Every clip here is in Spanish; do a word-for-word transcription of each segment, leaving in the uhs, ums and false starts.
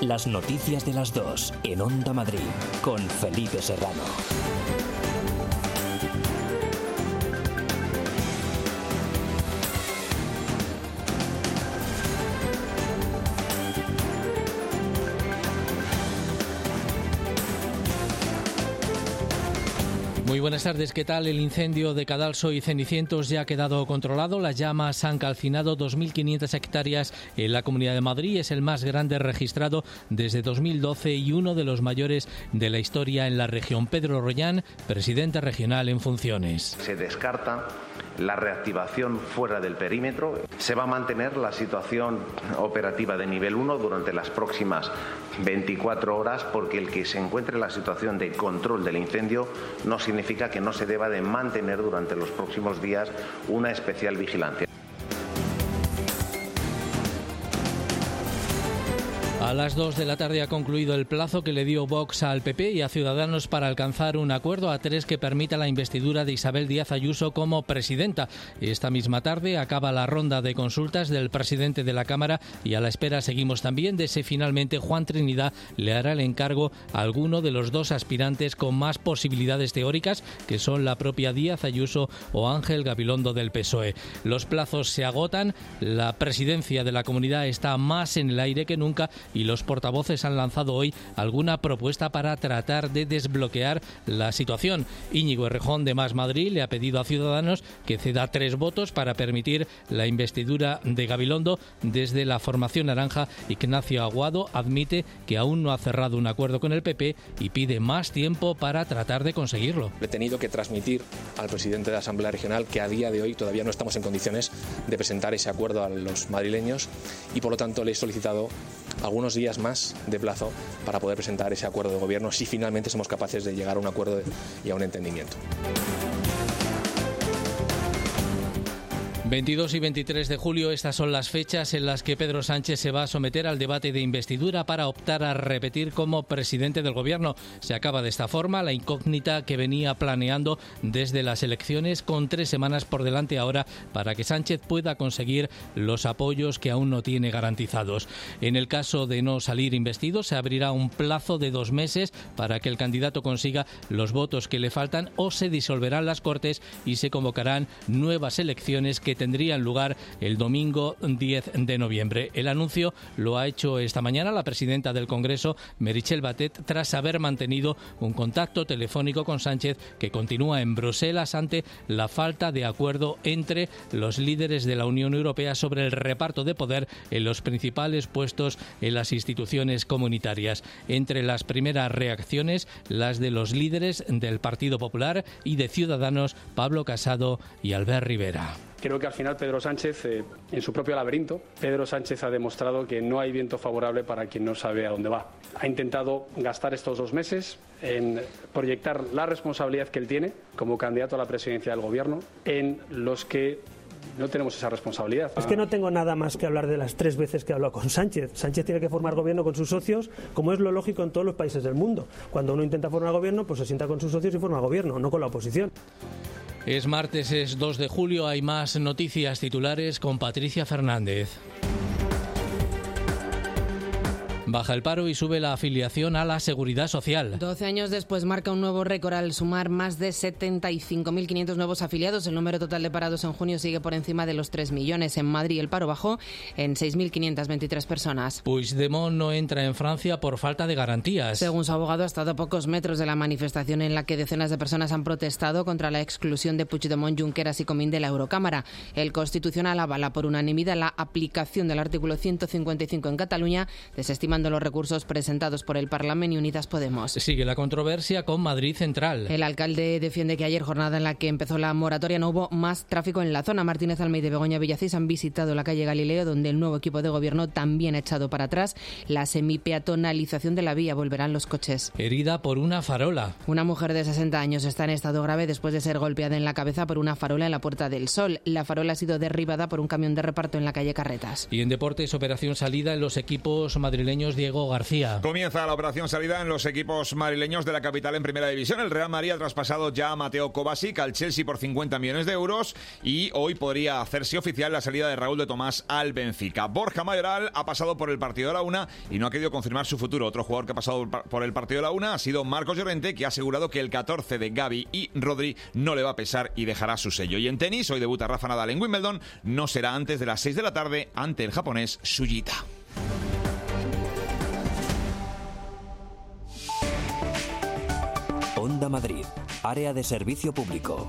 Las noticias de las dos en Onda Madrid con Felipe Serrano. Muy buenas tardes, ¿qué tal? El incendio de Cadalso y Cenicientos ya ha quedado controlado. Las llamas han calcinado dos mil quinientas hectáreas en la Comunidad de Madrid. Es el más grande registrado desde dos mil doce y uno de los mayores de la historia en la región. Pedro Rollán, presidente regional en funciones. Se descarta la reactivación fuera del perímetro. Se va a mantener la situación operativa de nivel uno durante las próximas veinticuatro horas, porque el que se encuentre en la situación de control del incendio no significa que no se deba de mantener durante los próximos días una especial vigilancia. A las dos de la tarde ha concluido el plazo que le dio Vox al P P y a Ciudadanos para alcanzar un acuerdo a tres que permita la investidura de Isabel Díaz Ayuso como presidenta. Esta misma tarde acaba la ronda de consultas del presidente de la Cámara y a la espera seguimos también de si finalmente Juan Trinidad le hará el encargo a alguno de los dos aspirantes con más posibilidades teóricas, que son la propia Díaz Ayuso o Ángel Gabilondo del P S O E. Los plazos se agotan, la presidencia de la Comunidad está más en el aire que nunca y los portavoces han lanzado hoy alguna propuesta para tratar de desbloquear la situación. Íñigo Errejón de Más Madrid le ha pedido a Ciudadanos que ceda tres votos para permitir la investidura de Gabilondo. Desde la formación naranja, Ignacio Aguado admite que aún no ha cerrado un acuerdo con el P P y pide más tiempo para tratar de conseguirlo. He tenido que transmitir al presidente de la Asamblea Regional que a día de hoy todavía no estamos en condiciones de presentar ese acuerdo a los madrileños y por lo tanto le he solicitado algunos días más de plazo para poder presentar ese acuerdo de gobierno si finalmente somos capaces de llegar a un acuerdo y a un entendimiento. veintidós y veintitrés de julio, estas son las fechas en las que Pedro Sánchez se va a someter al debate de investidura para optar a repetir como presidente del gobierno. Se acaba de esta forma la incógnita que venía planeando desde las elecciones, con tres semanas por delante ahora para que Sánchez pueda conseguir los apoyos que aún no tiene garantizados. En el caso de no salir investido, se abrirá un plazo de dos meses para que el candidato consiga los votos que le faltan, o se disolverán las Cortes y se convocarán nuevas elecciones que tendrían lugar el domingo diez de noviembre. El anuncio lo ha hecho esta mañana la presidenta del Congreso, Meritxell Batet, tras haber mantenido un contacto telefónico con Sánchez, que continúa en Bruselas ante la falta de acuerdo entre los líderes de la Unión Europea sobre el reparto de poder en los principales puestos en las instituciones comunitarias. Entre las primeras reacciones, las de los líderes del Partido Popular y de Ciudadanos, Pablo Casado y Albert Rivera. Creo que al final Pedro Sánchez, eh, en su propio laberinto, Pedro Sánchez ha demostrado que no hay viento favorable para quien no sabe a dónde va. Ha intentado gastar estos dos meses en proyectar la responsabilidad que él tiene como candidato a la presidencia del gobierno en los que no tenemos esa responsabilidad. Es que no tengo nada más que hablar de las tres veces que he hablado con Sánchez. Sánchez tiene que formar gobierno con sus socios, como es lo lógico en todos los países del mundo. Cuando uno intenta formar gobierno, pues se sienta con sus socios y forma gobierno, no con la oposición. Es martes, es dos de julio, hay más noticias titulares con Patricia Fernández. Baja el paro y sube la afiliación a la Seguridad Social. doce años después marca un nuevo récord al sumar más de setenta y cinco mil quinientos nuevos afiliados. El número total de parados en junio sigue por encima de los tres millones. En Madrid el paro bajó en seis mil quinientas veintitrés personas. Puigdemont no entra en Francia por falta de garantías. Según su abogado, ha estado a pocos metros de la manifestación en la que decenas de personas han protestado contra la exclusión de Puigdemont, Junqueras y Comín de la Eurocámara. El Constitucional avala por unanimidad la aplicación del artículo ciento cincuenta y cinco en Cataluña, desestimando los recursos presentados por el Parlamento y Unidas Podemos. Sigue la controversia con Madrid Central. El alcalde defiende que ayer, jornada en la que empezó la moratoria, no hubo más tráfico en la zona. Martínez Almeida y Begoña Villacís han visitado la calle Galileo, donde el nuevo equipo de gobierno también ha echado para atrás la semipeatonalización de la vía. Volverán los coches. Herida por una farola. Una mujer de sesenta años está en estado grave después de ser golpeada en la cabeza por una farola en la Puerta del Sol. La farola ha sido derribada por un camión de reparto en la calle Carretas. Y en deportes, operación salida en los equipos madrileños madrileños, Diego García. Comienza la operación salida en los equipos madrileños de la capital en Primera División. El Real Madrid ha traspasado ya a Mateo Kovacic al Chelsea por cincuenta millones de euros y hoy podría hacerse oficial la salida de Raúl de Tomás al Benfica. Borja Mayoral ha pasado por el partido de la Una y no ha querido confirmar su futuro. Otro jugador que ha pasado por el partido de la Una ha sido Marcos Llorente, que ha asegurado que el catorce de Gavi y Rodri no le va a pesar y dejará su sello. Y en tenis, hoy debuta Rafa Nadal en Wimbledon. No será antes de las seis de la tarde ante el japonés Suyita. Onda Madrid, área de servicio público.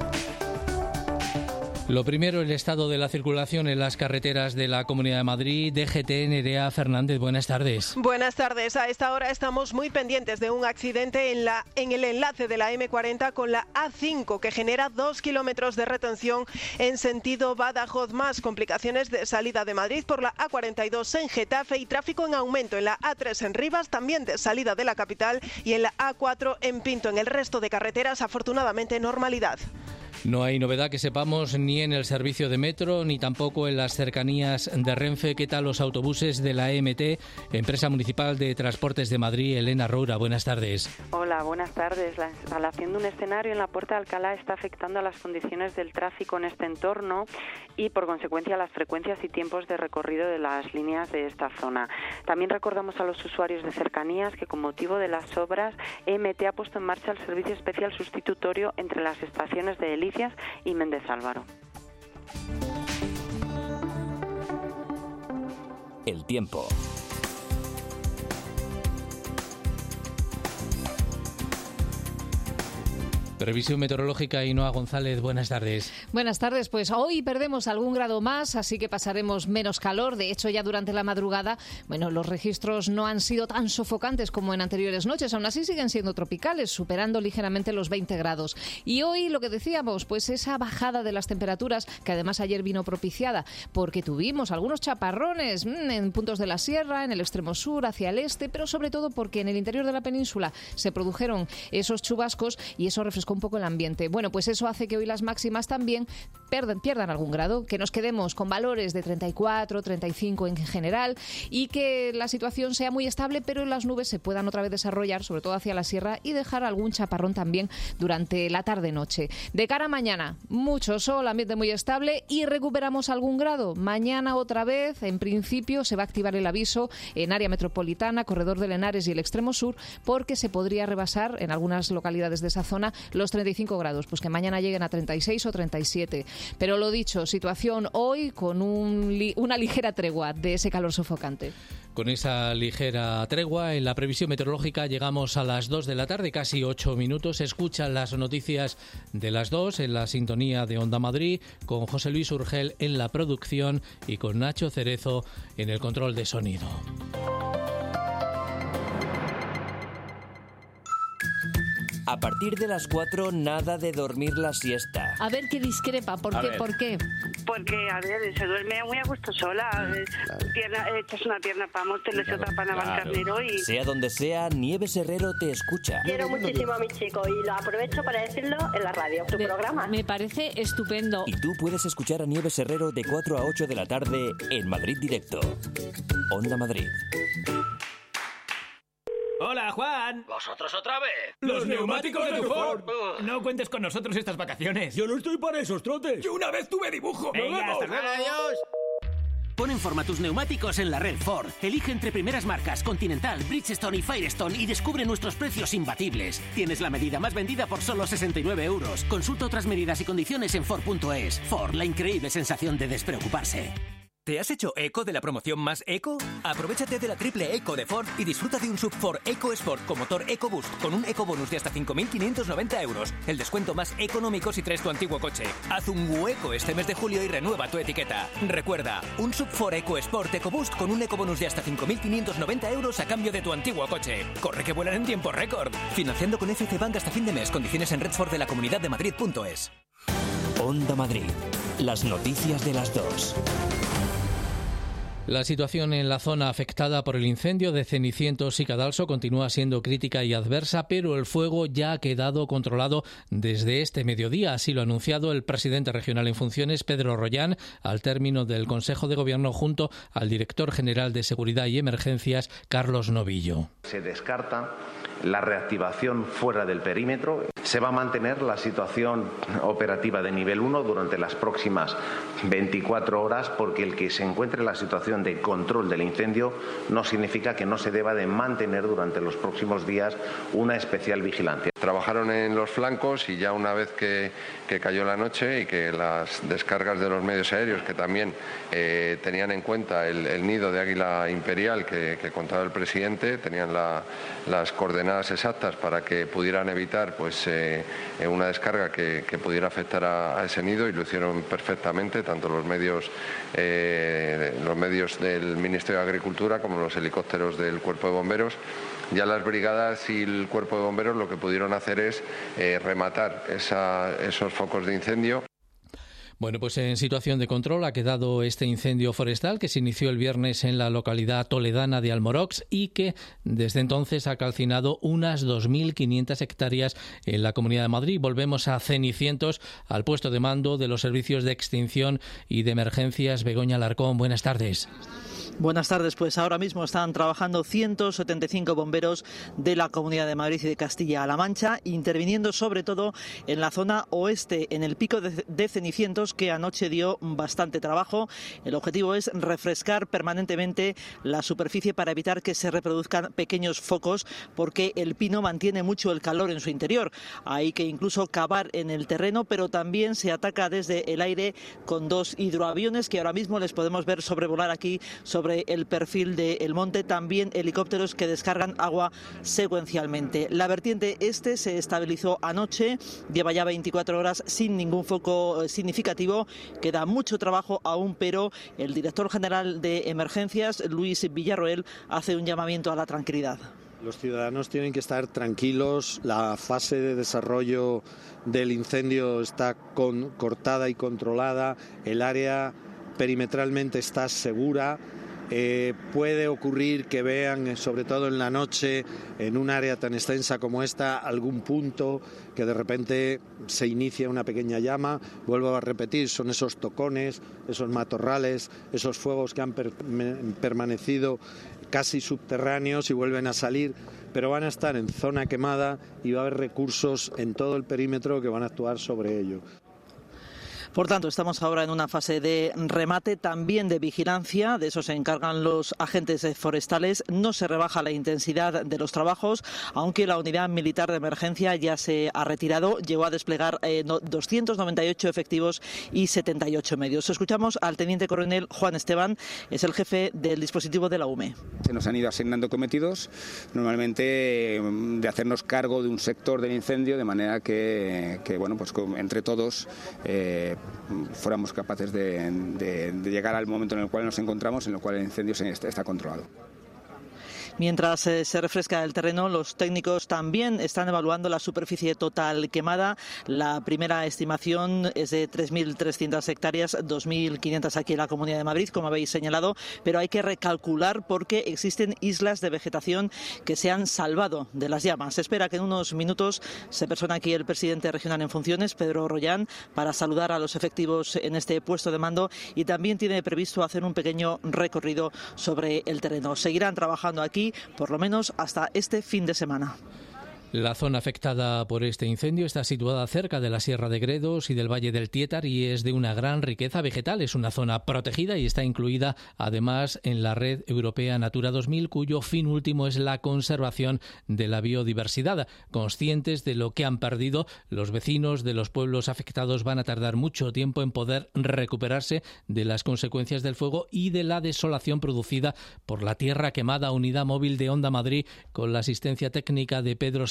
Lo primero, el estado de la circulación en las carreteras de la Comunidad de Madrid. D G T, Nerea Fernández, buenas tardes. Buenas tardes. A esta hora estamos muy pendientes de un accidente en, la, en el enlace de la eme cuarenta con la A cinco, que genera dos kilómetros de retención en sentido Badajoz, más complicaciones de salida de Madrid por la A cuarenta y dos en Getafe y tráfico en aumento en la A tres en Rivas, también de salida de la capital, y en la A cuatro en Pinto. En el resto de carreteras, afortunadamente, normalidad. No hay novedad que sepamos ni en el servicio de metro ni tampoco en las cercanías de Renfe. ¿Qué tal los autobuses de la E M T, Empresa Municipal de Transportes de Madrid? Elena Roura, buenas tardes. Hola, buenas tardes. La instalación de un escenario en la Puerta de Alcalá está afectando a las condiciones del tráfico en este entorno y, por consecuencia, a las frecuencias y tiempos de recorrido de las líneas de esta zona. También recordamos a los usuarios de cercanías que, con motivo de las obras, E M T ha puesto en marcha el servicio especial sustitutorio entre las estaciones de Delicias y Méndez Álvaro. El tiempo. Previsión meteorológica, Ainhoa González, buenas tardes. Buenas tardes, pues hoy perdemos algún grado más, así que pasaremos menos calor. De hecho, ya durante la madrugada, bueno, los registros no han sido tan sofocantes como en anteriores noches, aún así siguen siendo tropicales, superando ligeramente los veinte grados. Y hoy, lo que decíamos, pues esa bajada de las temperaturas, que además ayer vino propiciada, porque tuvimos algunos chaparrones mmm, en puntos de la sierra, en el extremo sur, hacia el este, pero sobre todo porque en el interior de la península se produjeron esos chubascos y eso refrescó un poco el ambiente. Bueno, pues eso hace que hoy las máximas también pierdan, pierdan algún grado, que nos quedemos con valores de treinta y cuatro, treinta y cinco en general y que la situación sea muy estable, pero las nubes se puedan otra vez desarrollar, sobre todo hacia la sierra, y dejar algún chaparrón también durante la tarde-noche. De cara a mañana, mucho sol, ambiente muy estable y recuperamos algún grado. Mañana otra vez, en principio, se va a activar el aviso en área metropolitana, corredor del Henares y el extremo sur, porque se podría rebasar en algunas localidades de esa zona los treinta y cinco grados, pues que mañana lleguen a treinta y seis o treinta y siete. Pero lo dicho, situación hoy con un li- una ligera tregua de ese calor sofocante. Con esa ligera tregua en la previsión meteorológica llegamos a las dos de la tarde, casi ocho minutos. Escuchan las noticias de las dos en la sintonía de Onda Madrid, con José Luis Urgel en la producción y con Nacho Cerezo en el control de sonido. A partir de las cuatro, nada de dormir la siesta. A ver qué discrepa, ¿por A qué? ver. ¿Por qué? Porque, a ver, se duerme muy a gusto sola. Claro. Pierna, echas una pierna para Móstoles y otra para Navalcarnero y... Sea donde sea, Nieves Herrero te escucha. Quiero muchísimo a mi chico y lo aprovecho para decirlo en la radio, tu Me- programa. Me parece estupendo. Y tú puedes escuchar a Nieves Herrero de cuatro a ocho de la tarde en Madrid Directo. Onda Madrid. Hola, Juan. ¿Vosotros otra vez? ¡Los neumáticos de tu Ford! No cuentes con nosotros estas vacaciones. Yo no estoy para esos trotes. Yo una vez tuve dibujo. Venga, ¡Nos vemos! hasta luego. Adiós. Pon en forma tus neumáticos en la red Ford. Elige entre primeras marcas Continental, Bridgestone y Firestone y descubre nuestros precios imbatibles. Tienes la medida más vendida por solo sesenta y nueve euros. Consulta otras medidas y condiciones en Ford punto es. Ford, la increíble sensación de despreocuparse. ¿Te has hecho eco de la promoción más eco? Aprovechate de la triple eco de Ford y disfruta de un sub Ford EcoSport con motor EcoBoost con un ecobonus de hasta cinco mil quinientos noventa euros. El descuento más económico si traes tu antiguo coche. Haz un hueco este mes de julio y renueva tu etiqueta. Recuerda, un sub Ford EcoSport EcoBoost con un ecobonus de hasta cinco mil quinientos noventa euros a cambio de tu antiguo coche. Corre que vuelan en tiempo récord. Financiando con F C Bank hasta fin de mes. Condiciones en Redford de la Comunidad de Madrid punto es. Onda Madrid. Las noticias de las dos. La situación en la zona afectada por el incendio de Cenicientos y Cadalso continúa siendo crítica y adversa, pero el fuego ya ha quedado controlado desde este mediodía. Así lo ha anunciado el presidente regional en funciones, Pedro Rollán, al término del Consejo de Gobierno junto al director general de Seguridad y Emergencias, Carlos Novillo. Se descarta la reactivación fuera del perímetro. Se va a mantener la situación operativa de nivel uno durante las próximas veinticuatro horas, porque el que se encuentre en la situación de control del incendio no significa que no se deba de mantener durante los próximos días una especial vigilancia. Trabajaron en los flancos y ya una vez que, que cayó la noche y que las descargas de los medios aéreos, que también eh, tenían en cuenta el, el nido de águila imperial que, que contaba el presidente, tenían la, las coordenadas exactas para que pudieran evitar pues eh, una descarga que, que pudiera afectar a, a ese nido, y lo hicieron perfectamente, tanto los medios, eh, los medios del Ministerio de Agricultura como los helicópteros del Cuerpo de Bomberos. Ya las brigadas y el Cuerpo de Bomberos lo que pudieron hacer es eh, rematar esa, esos focos de incendio. Bueno, pues en situación de control ha quedado este incendio forestal que se inició el viernes en la localidad toledana de Almorox y que desde entonces ha calcinado unas dos mil quinientas hectáreas en la Comunidad de Madrid. Volvemos a Cenicientos, al puesto de mando de los servicios de extinción y de emergencias. Begoña Alarcón, buenas tardes. Buenas tardes, pues ahora mismo están trabajando ciento setenta y cinco bomberos de la Comunidad de Madrid y de Castilla-La Mancha, interviniendo sobre todo en la zona oeste, en el pico de, de Cenicientos, que anoche dio bastante trabajo. El objetivo es refrescar permanentemente la superficie para evitar que se reproduzcan pequeños focos, porque el pino mantiene mucho el calor en su interior. Hay que incluso cavar en el terreno, pero también se ataca desde el aire con dos hidroaviones que ahora mismo les podemos ver sobrevolar aquí sobre el perfil del monte, también helicópteros que descargan agua secuencialmente. La vertiente este se estabilizó anoche, lleva ya veinticuatro horas sin ningún foco significativo, queda mucho trabajo aún, pero el director general de emergencias, Luis Villarroel, hace un llamamiento a la tranquilidad. Los ciudadanos tienen que estar tranquilos, la fase de desarrollo del incendio está con, cortada y controlada, el área perimetralmente está segura. Eh, puede ocurrir que vean, sobre todo en la noche, en un área tan extensa como esta, algún punto que de repente se inicia una pequeña llama. Vuelvo a repetir, son esos tocones, esos matorrales, esos fuegos que han per- permanecido casi subterráneos y vuelven a salir, pero van a estar en zona quemada y va a haber recursos en todo el perímetro que van a actuar sobre ello. Por tanto, estamos ahora en una fase de remate, también de vigilancia, de eso se encargan los agentes forestales. No se rebaja la intensidad de los trabajos, aunque la unidad militar de emergencia ya se ha retirado, llegó a desplegar eh, doscientos noventa y ocho efectivos y setenta y ocho medios. Escuchamos al teniente coronel Juan Esteban, es el jefe del dispositivo de la U M E. Se nos han ido asignando cometidos, normalmente de hacernos cargo de un sector del incendio, de manera que, que bueno, pues entre todos eh, fuéramos capaces de, de, de llegar al momento en el cual nos encontramos, en el cual el incendio se, está, está controlado. Mientras eh, se refresca el terreno, los técnicos también están evaluando la superficie total quemada. La primera estimación es de tres mil trescientas hectáreas, dos mil quinientas aquí en la Comunidad de Madrid, como habéis señalado, pero hay que recalcular porque existen islas de vegetación que se han salvado de las llamas. Se espera que en unos minutos se persone aquí el presidente regional en funciones, Pedro Rollán, para saludar a los efectivos en este puesto de mando, y también tiene previsto hacer un pequeño recorrido sobre el terreno. Seguirán trabajando aquí por lo menos hasta este fin de semana. La zona afectada por este incendio está situada cerca de la Sierra de Gredos y del Valle del Tietar y es de una gran riqueza vegetal. Es una zona protegida y está incluida además en la Red Europea Natura dos mil, cuyo fin último es la conservación de la biodiversidad. Conscientes de lo que han perdido, los vecinos de los pueblos afectados van a tardar mucho tiempo en poder recuperarse de las consecuencias del fuego y de la desolación producida por la tierra quemada. Unidad móvil de Onda Madrid con la asistencia técnica de Pedro Sánchez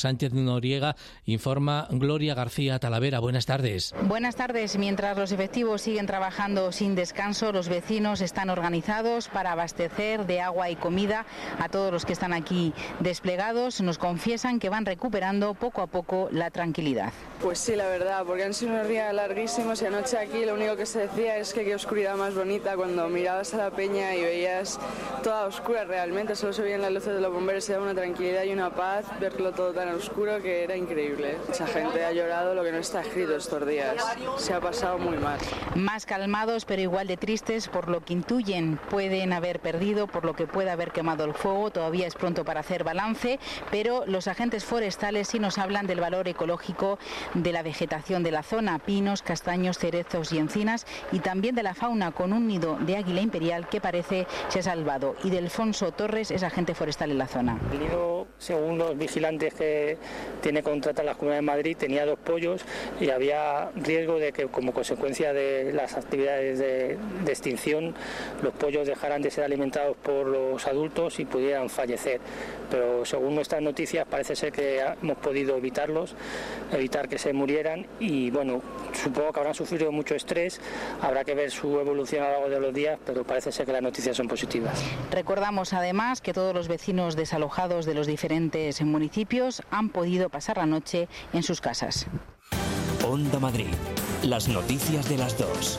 Sánchez Noriega, informa Gloria García Talavera. Buenas tardes. Buenas tardes. Mientras los efectivos siguen trabajando sin descanso, los vecinos están organizados para abastecer de agua y comida a todos los que están aquí desplegados. Nos confiesan que van recuperando poco a poco la tranquilidad. Pues sí, la verdad, porque han sido unos días larguísimos y anoche aquí lo único que se decía es que qué oscuridad más bonita cuando mirabas a la peña y veías toda oscura realmente, solo se veían las luces de los bomberos, se daba una tranquilidad y una paz, verlo todo tan oscuro que era increíble. Mucha gente ha llorado lo que no está escrito estos días, se ha pasado muy mal. Más calmados pero igual de tristes por lo que intuyen pueden haber perdido, por lo que puede haber quemado el fuego. Todavía es pronto para hacer balance, pero los agentes forestales sí nos hablan del valor ecológico de la vegetación de la zona, pinos, castaños, cerezos y encinas, y también de la fauna con un nido de águila imperial que parece se ha salvado. Y de Alfonso Torres es agente forestal en la zona. El nido, según los vigilantes que tiene contratadas la Comunidad de Madrid, tenía dos pollos y había riesgo de que, como consecuencia de las actividades de, de extinción, los pollos dejaran de ser alimentados por los adultos y pudieran fallecer. Pero según nuestras noticias parece ser que hemos podido evitarlos, evitar que se murieran, y bueno, supongo que habrán sufrido mucho estrés, habrá que ver su evolución a lo largo de los días, pero parece ser que las noticias son positivas. Recordamos además que todos los vecinos desalojados de los diferentes municipios han podido pasar la noche en sus casas. Onda Madrid, las noticias de las dos.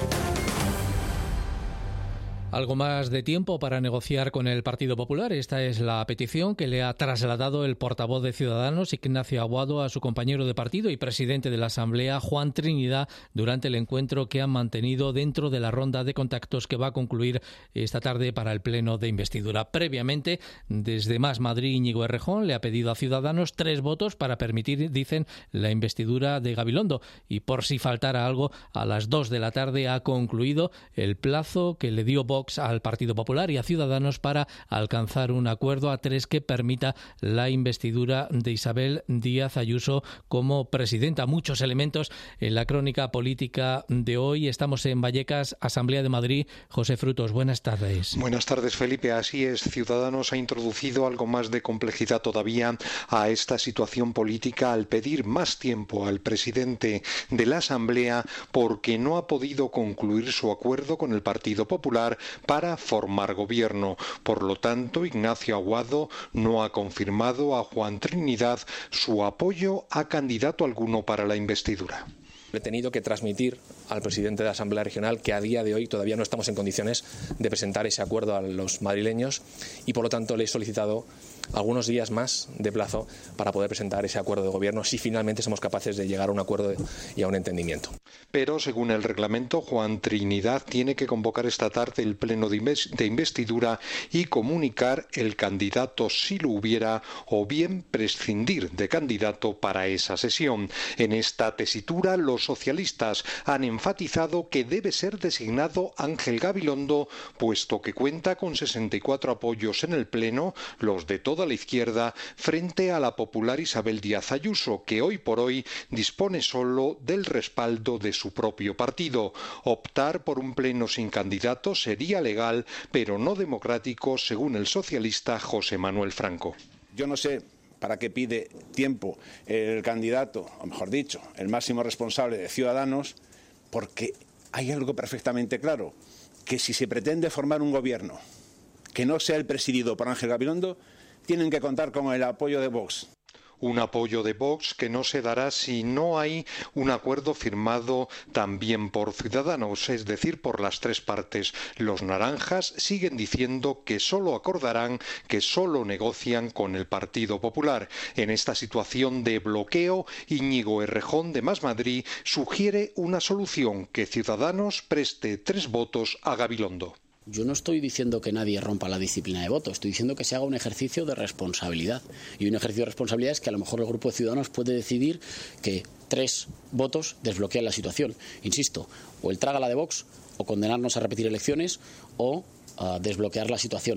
Algo más de tiempo para negociar con el Partido Popular. Esta es la petición que le ha trasladado el portavoz de Ciudadanos, Ignacio Aguado, a su compañero de partido y presidente de la Asamblea, Juan Trinidad, durante el encuentro que han mantenido dentro de la ronda de contactos que va a concluir esta tarde para el pleno de investidura. Previamente, desde Más Madrid, Íñigo Errejón le ha pedido a Ciudadanos tres votos para permitir, dicen, la investidura de Gabilondo. Y por si faltara algo, a las dos de la tarde ha concluido el plazo que le dio Vox al Partido Popular y a Ciudadanos para alcanzar un acuerdo a tres que permita la investidura de Isabel Díaz Ayuso como presidenta. Muchos elementos en la crónica política de hoy. Estamos en Vallecas, Asamblea de Madrid. José Frutos, buenas tardes. Buenas tardes, Felipe. Así es, Ciudadanos ha introducido algo más de complejidad todavía a esta situación política al pedir más tiempo al presidente de la Asamblea porque no ha podido concluir su acuerdo con el Partido Popular para formar gobierno. Por lo tanto, Ignacio Aguado no ha confirmado a Juan Trinidad su apoyo a candidato alguno para la investidura. He tenido que transmitir al presidente de la Asamblea Regional que a día de hoy todavía no estamos en condiciones de presentar ese acuerdo a los madrileños y por lo tanto le he solicitado algunos días más de plazo para poder presentar ese acuerdo de gobierno si finalmente somos capaces de llegar a un acuerdo y a un entendimiento. Pero según el reglamento, Juan Trinidad tiene que convocar esta tarde el pleno de investidura y comunicar el candidato si lo hubiera o bien prescindir de candidato para esa sesión. En esta tesitura los socialistas han enfatizado que debe ser designado Ángel Gabilondo, puesto que cuenta con sesenta y cuatro apoyos en el pleno, los de toda la izquierda, frente a la popular Isabel Díaz Ayuso, que hoy por hoy dispone solo del respaldo de su propio partido. Optar por un pleno sin candidato sería legal, pero no democrático, según el socialista José Manuel Franco. Yo no sé para qué pide tiempo el candidato, o mejor dicho, el máximo responsable de Ciudadanos, porque hay algo perfectamente claro, que si se pretende formar un gobierno que no sea el presidido por Ángel Gabilondo, tienen que contar con el apoyo de Vox. Un apoyo de Vox que no se dará si no hay un acuerdo firmado también por Ciudadanos, es decir, por las tres partes. Los naranjas siguen diciendo que solo acordarán, que solo negocian con el Partido Popular. En esta situación de bloqueo, Íñigo Errejón de Más Madrid sugiere una solución: que Ciudadanos preste tres votos a Gabilondo. Yo no estoy diciendo que nadie rompa la disciplina de voto, estoy diciendo que se haga un ejercicio de responsabilidad. Y un ejercicio de responsabilidad es que a lo mejor el Grupo de Ciudadanos puede decidir que tres votos desbloquean la situación. Insisto, o el trágala de Vox, o condenarnos a repetir elecciones, o uh, desbloquear la situación.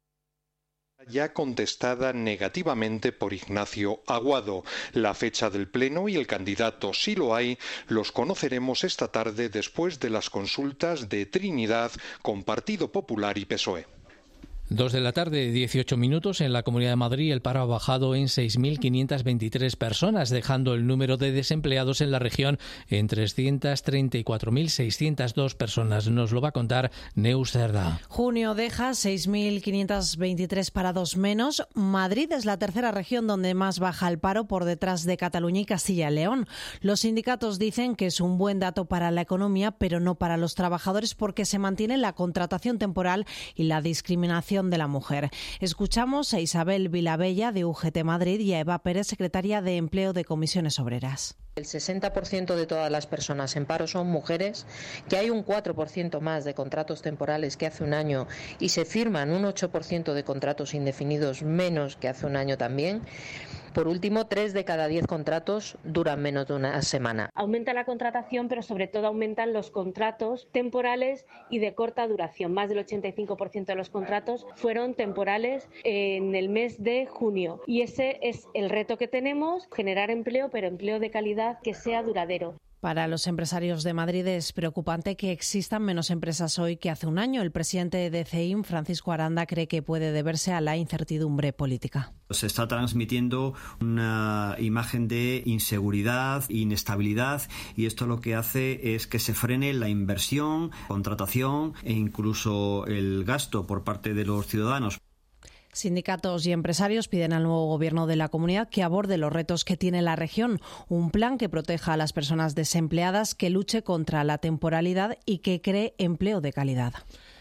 Ya contestada negativamente por Ignacio Aguado. La fecha del pleno y el candidato, si lo hay, los conoceremos esta tarde después de las consultas de Trinidad con Partido Popular y P S O E. Dos de la tarde, dieciocho minutos. En la Comunidad de Madrid el paro ha bajado en seis mil quinientas veintitrés personas, dejando el número de desempleados en la región en trescientas treinta y cuatro mil seiscientas dos personas. Nos lo va a contar Neus Cerdá. Junio deja seis mil quinientos veintitrés parados menos. Madrid es la tercera región donde más baja el paro, por detrás de Cataluña y Castilla y León. Los sindicatos dicen que es un buen dato para la economía, pero no para los trabajadores, porque se mantiene la contratación temporal y la discriminación de la mujer. Escuchamos a Isabel Vilabella de U G T Madrid y a Eva Pérez, secretaria de Empleo de Comisiones Obreras. El sesenta por ciento de todas las personas en paro son mujeres, que hay un cuatro por ciento más de contratos temporales que hace un año y se firman un ocho por ciento de contratos indefinidos menos que hace un año también. Por último, tres de cada diez contratos duran menos de una semana. Aumenta la contratación, pero sobre todo aumentan los contratos temporales y de corta duración. Más del ochenta y cinco por ciento de los contratos fueron temporales en el mes de junio. Y ese es el reto que tenemos, generar empleo, pero empleo de calidad que sea duradero. Para los empresarios de Madrid es preocupante que existan menos empresas hoy que hace un año. El presidente de C E I M, Francisco Aranda, cree que puede deberse a la incertidumbre política. Se está transmitiendo una imagen de inseguridad, inestabilidad, y esto lo que hace es que se frene la inversión, contratación e incluso el gasto por parte de los ciudadanos. Sindicatos y empresarios piden al nuevo gobierno de la comunidad que aborde los retos que tiene la región, un plan que proteja a las personas desempleadas, que luche contra la temporalidad y que cree empleo de calidad.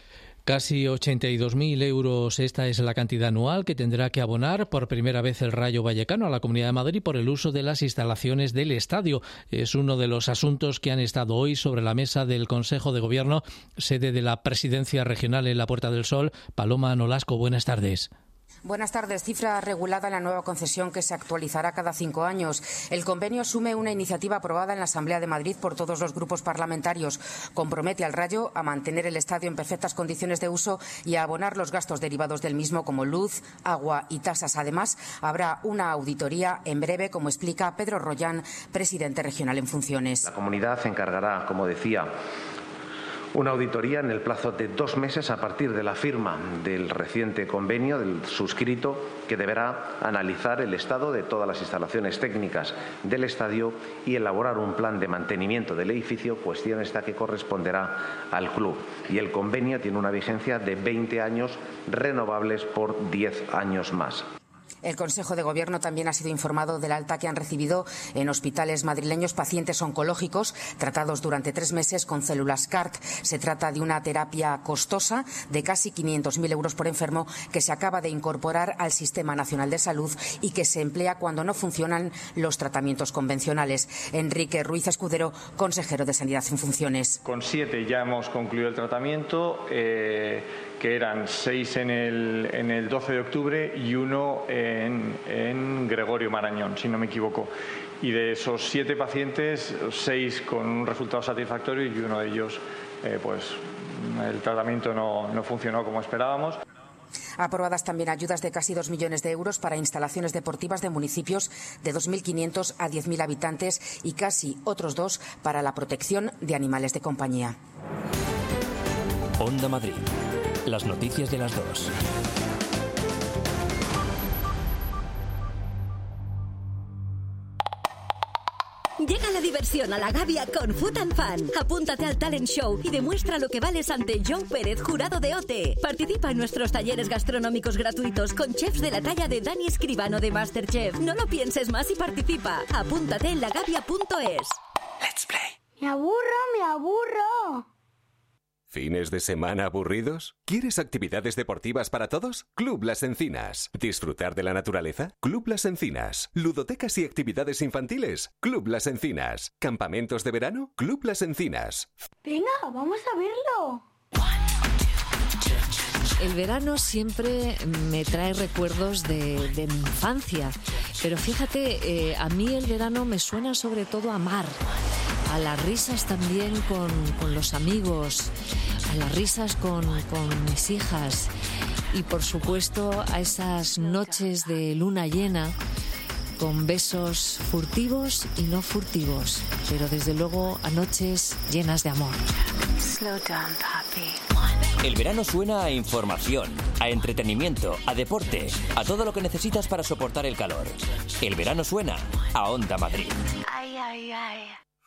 Casi ochenta y dos mil euros, esta es la cantidad anual que tendrá que abonar por primera vez el Rayo Vallecano a la Comunidad de Madrid por el uso de las instalaciones del estadio. Es uno de los asuntos que han estado hoy sobre la mesa del Consejo de Gobierno, sede de la Presidencia Regional en la Puerta del Sol. Paloma Nolasco, buenas tardes. Buenas tardes. Cifra regulada en la nueva concesión que se actualizará cada cinco años. El convenio asume una iniciativa aprobada en la Asamblea de Madrid por todos los grupos parlamentarios. Compromete al Rayo a mantener el estadio en perfectas condiciones de uso y a abonar los gastos derivados del mismo, como luz, agua y tasas. Además, habrá una auditoría en breve, como explica Pedro Rollán, presidente regional en funciones. La comunidad se encargará, como decía, una auditoría en el plazo de dos meses a partir de la firma del reciente convenio, del suscrito, que deberá analizar el estado de todas las instalaciones técnicas del estadio y elaborar un plan de mantenimiento del edificio, cuestión esta que corresponderá al club. Y el convenio tiene una vigencia de veinte años, renovables por diez años más. El Consejo de Gobierno también ha sido informado del alta que han recibido en hospitales madrileños pacientes oncológicos tratados durante tres meses con células C A R T. Se trata de una terapia costosa de casi quinientos mil euros por enfermo que se acaba de incorporar al Sistema Nacional de Salud y que se emplea cuando no funcionan los tratamientos convencionales. Enrique Ruiz Escudero, consejero de Sanidad en funciones. Con siete ya hemos concluido el tratamiento, eh, que eran seis en el, en el doce de octubre y uno en, en Gregorio Marañón, si no me equivoco. Y de esos siete pacientes, seis con un resultado satisfactorio y uno de ellos, eh, pues el tratamiento no, no funcionó como esperábamos. Aprobadas también ayudas de casi dos millones de euros para instalaciones deportivas de municipios de dos mil quinientos a diez mil habitantes y casi otros dos para la protección de animales de compañía. Onda Madrid. Las noticias de las dos. Llega la diversión a la Gavia con Food and Fun. Apúntate al talent show y demuestra lo que vales ante John Pérez, jurado de O T E. Participa en nuestros talleres gastronómicos gratuitos con chefs de la talla de Dani Escribano de MasterChef. No lo pienses más y participa. Apúntate en lagavia punto es. Let's play. Me aburro, me aburro. ¿Fines de semana aburridos? ¿Quieres actividades deportivas para todos? Club Las Encinas. ¿Disfrutar de la naturaleza? Club Las Encinas. ¿Ludotecas y actividades infantiles? Club Las Encinas. ¿Campamentos de verano? Club Las Encinas. Venga, vamos a verlo. El verano siempre me trae recuerdos de, de mi infancia, pero fíjate, eh, a mí el verano me suena sobre todo a mar, a las risas también con, con los amigos, a las risas con, con mis hijas y por supuesto a esas noches de luna llena con besos furtivos y no furtivos, pero desde luego a noches llenas de amor. Slow down, papi. El verano suena a información, a entretenimiento, a deporte, a todo lo que necesitas para soportar el calor. El verano suena a Onda Madrid. Ay, ay, ay.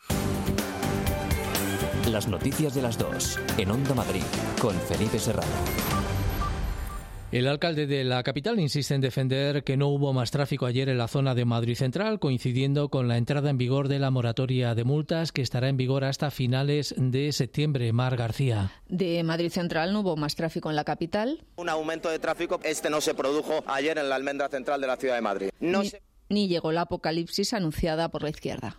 Las noticias de las dos, en Onda Madrid, con Felipe Serrano. El alcalde de la capital insiste en defender que no hubo más tráfico ayer en la zona de Madrid Central, coincidiendo con la entrada en vigor de la moratoria de multas que estará en vigor hasta finales de septiembre. Mar García. De Madrid Central no hubo más tráfico en la capital. Un aumento de tráfico, este no se produjo ayer en la almendra central de la ciudad de Madrid. No ni, se... ni llegó la apocalipsis anunciada por la izquierda.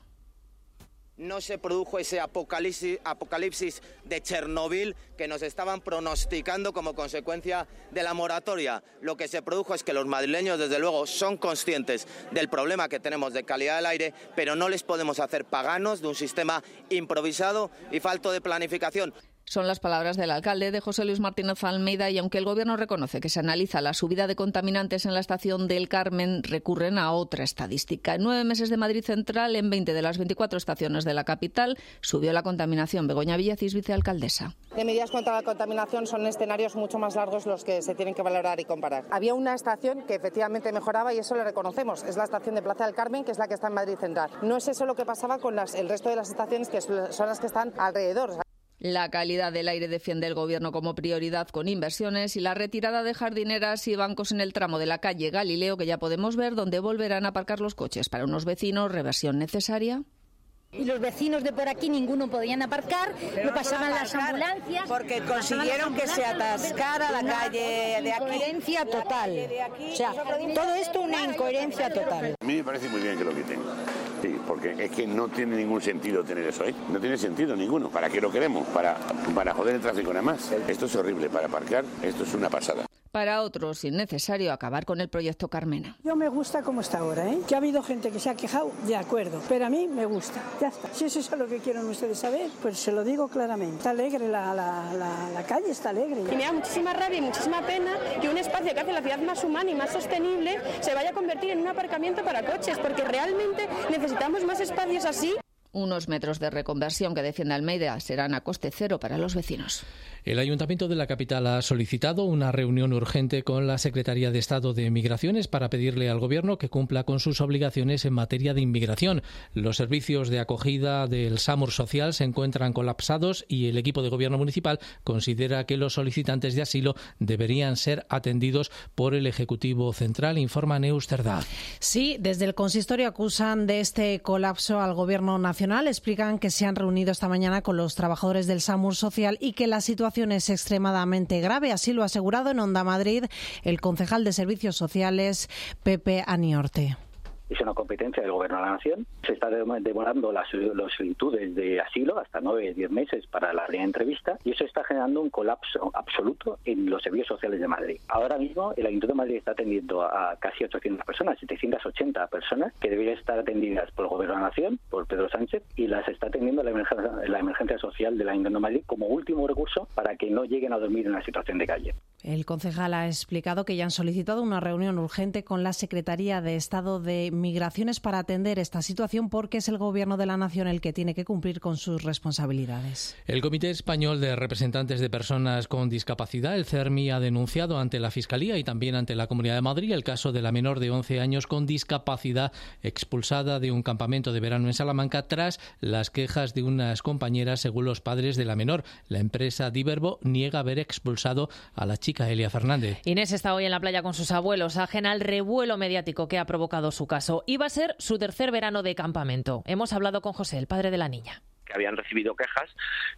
No se produjo ese apocalipsis, apocalipsis de Chernobyl que nos estaban pronosticando como consecuencia de la moratoria. Lo que se produjo es que los madrileños, desde luego, son conscientes del problema que tenemos de calidad del aire, pero no les podemos hacer paganos de un sistema improvisado y falto de planificación. Son las palabras del alcalde, de José Luis Martínez Almeida, y aunque el Gobierno reconoce que se analiza la subida de contaminantes en la estación del Carmen, recurren a otra estadística. En nueve meses de Madrid Central, en veinte de las veinticuatro estaciones de la capital, subió la contaminación. Begoña Villacís, vicealcaldesa. De medidas contra la contaminación son escenarios mucho más largos los que se tienen que valorar y comparar. Había una estación que efectivamente mejoraba y eso lo reconocemos. Es la estación de Plaza del Carmen, que es la que está en Madrid Central. No es eso lo que pasaba con las, el resto de las estaciones, que son las que están alrededor. La calidad del aire defiende el Gobierno como prioridad con inversiones y la retirada de jardineras y bancos en el tramo de la calle Galileo, que ya podemos ver, donde volverán a aparcar los coches. Para unos vecinos, reversión necesaria. Y los vecinos de por aquí ninguno podían aparcar, no pasaban las ambulancias. Porque consiguieron que se atascara la calle de aquí. Incoherencia total. O sea, todo esto una incoherencia total. A mí me parece muy bien que lo quiten. Sí, porque es que no tiene ningún sentido tener eso ahí. No tiene sentido ninguno. ¿Para qué lo queremos? Para, para joder el tráfico nada más. Esto es horrible. Para aparcar, esto es una pasada. Para otros, innecesario acabar con el proyecto Carmena. Yo me gusta como está ahora, ¿eh? Que ha habido gente que se ha quejado, de acuerdo, pero a mí me gusta, ya está. Si eso es lo que quieren ustedes saber, pues se lo digo claramente. Está alegre, la, la, la, la calle está alegre. Y me da muchísima rabia y muchísima pena que un espacio que hace la ciudad más humana y más sostenible se vaya a convertir en un aparcamiento para coches, porque realmente necesitamos más espacios así. Unos metros de reconversión que defiende Almeida serán a coste cero para los vecinos. El Ayuntamiento de la capital ha solicitado una reunión urgente con la Secretaría de Estado de Migraciones para pedirle al Gobierno que cumpla con sus obligaciones en materia de inmigración. Los servicios de acogida del SAMUR Social se encuentran colapsados y el equipo de Gobierno municipal considera que los solicitantes de asilo deberían ser atendidos por el Ejecutivo Central, informa Neus Cerdá. Sí, desde el consistorio acusan de este colapso al Gobierno Nacional. Explican que se han reunido esta mañana con los trabajadores del SAMUR Social y que la situación es extremadamente grave. Así lo ha asegurado en Onda Madrid el concejal de Servicios Sociales, Pepe Aniorte. Es una competencia del Gobierno de la Nación. Se está demorando las, las solicitudes de asilo hasta nueve, diez meses para la primera entrevista y eso está generando un colapso absoluto en los servicios sociales de Madrid. Ahora mismo el Ayuntamiento de Madrid está atendiendo a casi ochocientas personas, setecientas ochenta personas que deberían estar atendidas por el Gobierno de la Nación, por Pedro Sánchez, y las está atendiendo la emergencia, la emergencia social del Ayuntamiento de Madrid como último recurso para que no lleguen a dormir en una situación de calle. El concejal ha explicado que ya han solicitado una reunión urgente con la Secretaría de Estado de Migraciones para atender esta situación porque es el Gobierno de la Nación el que tiene que cumplir con sus responsabilidades. El Comité Español de Representantes de Personas con Discapacidad, el CERMI, ha denunciado ante la Fiscalía y también ante la Comunidad de Madrid el caso de la menor de once años con discapacidad expulsada de un campamento de verano en Salamanca tras las quejas de unas compañeras, según los padres de la menor. La empresa Diverbo niega haber expulsado a la chica. Elia Fernández. Inés está hoy en la playa con sus abuelos, ajena al revuelo mediático que ha provocado su caso. Iba a ser su tercer verano de campamento. Hemos hablado con José, el padre de la niña. Que habían recibido quejas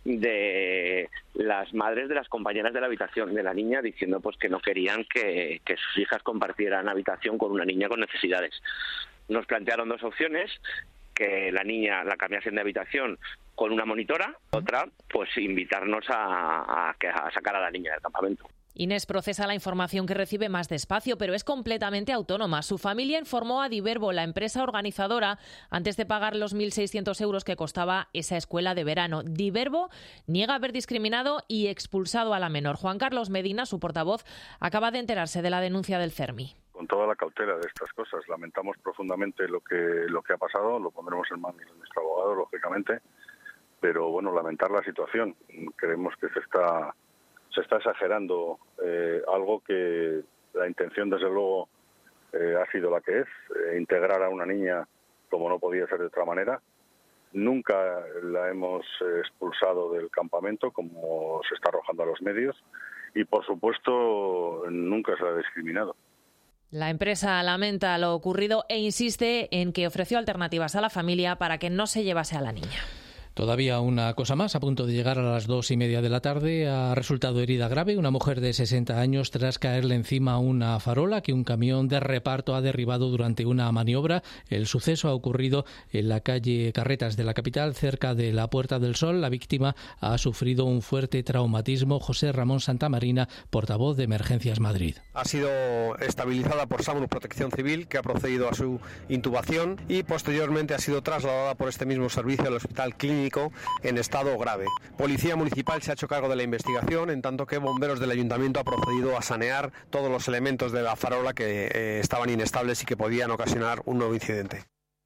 de las madres de las compañeras de la habitación de la niña diciendo pues que no querían que, que sus hijas compartieran habitación con una niña con necesidades. Nos plantearon dos opciones, que la niña la cambiasen de habitación con una monitora, otra pues invitarnos a, a, a sacar a la niña del campamento. Inés procesa la información que recibe más despacio, pero es completamente autónoma. Su familia informó a Diverbo, la empresa organizadora, antes de pagar los mil seiscientos euros que costaba esa escuela de verano. Diverbo niega haber discriminado y expulsado a la menor. Juan Carlos Medina, su portavoz, acaba de enterarse de la denuncia del CERMI. Con toda la cautela de estas cosas, lamentamos profundamente lo que, lo que ha pasado, lo pondremos en manos de nuestro abogado, lógicamente, pero bueno, lamentar la situación. Creemos que se está se está exagerando eh, algo que la intención, desde luego, eh, ha sido la que es, eh, integrar a una niña como no podía ser de otra manera. Nunca la hemos eh, expulsado del campamento, como se está arrojando a los medios, y, por supuesto, nunca se la ha discriminado. La empresa lamenta lo ocurrido e insiste en que ofreció alternativas a la familia para que no se llevase a la niña. Todavía una cosa más, a punto de llegar a las dos y media de la tarde, ha resultado herida grave una mujer de sesenta años tras caerle encima una farola que un camión de reparto ha derribado durante una maniobra. El suceso ha ocurrido en la calle Carretas de la capital, cerca de la Puerta del Sol. La víctima ha sufrido un fuerte traumatismo. José Ramón Santamarina, portavoz de Emergencias Madrid. Ha sido estabilizada por SAMUR Protección Civil, que ha procedido a su intubación, y posteriormente ha sido trasladada por este mismo servicio al Hospital Clínico en estado grave. Policía Municipal se ha hecho cargo de la investigación, en tanto que bomberos del Ayuntamiento ha procedido a sanear todos los elementos de la farola que eh, estaban inestables y que podían ocasionar un nuevo incidente.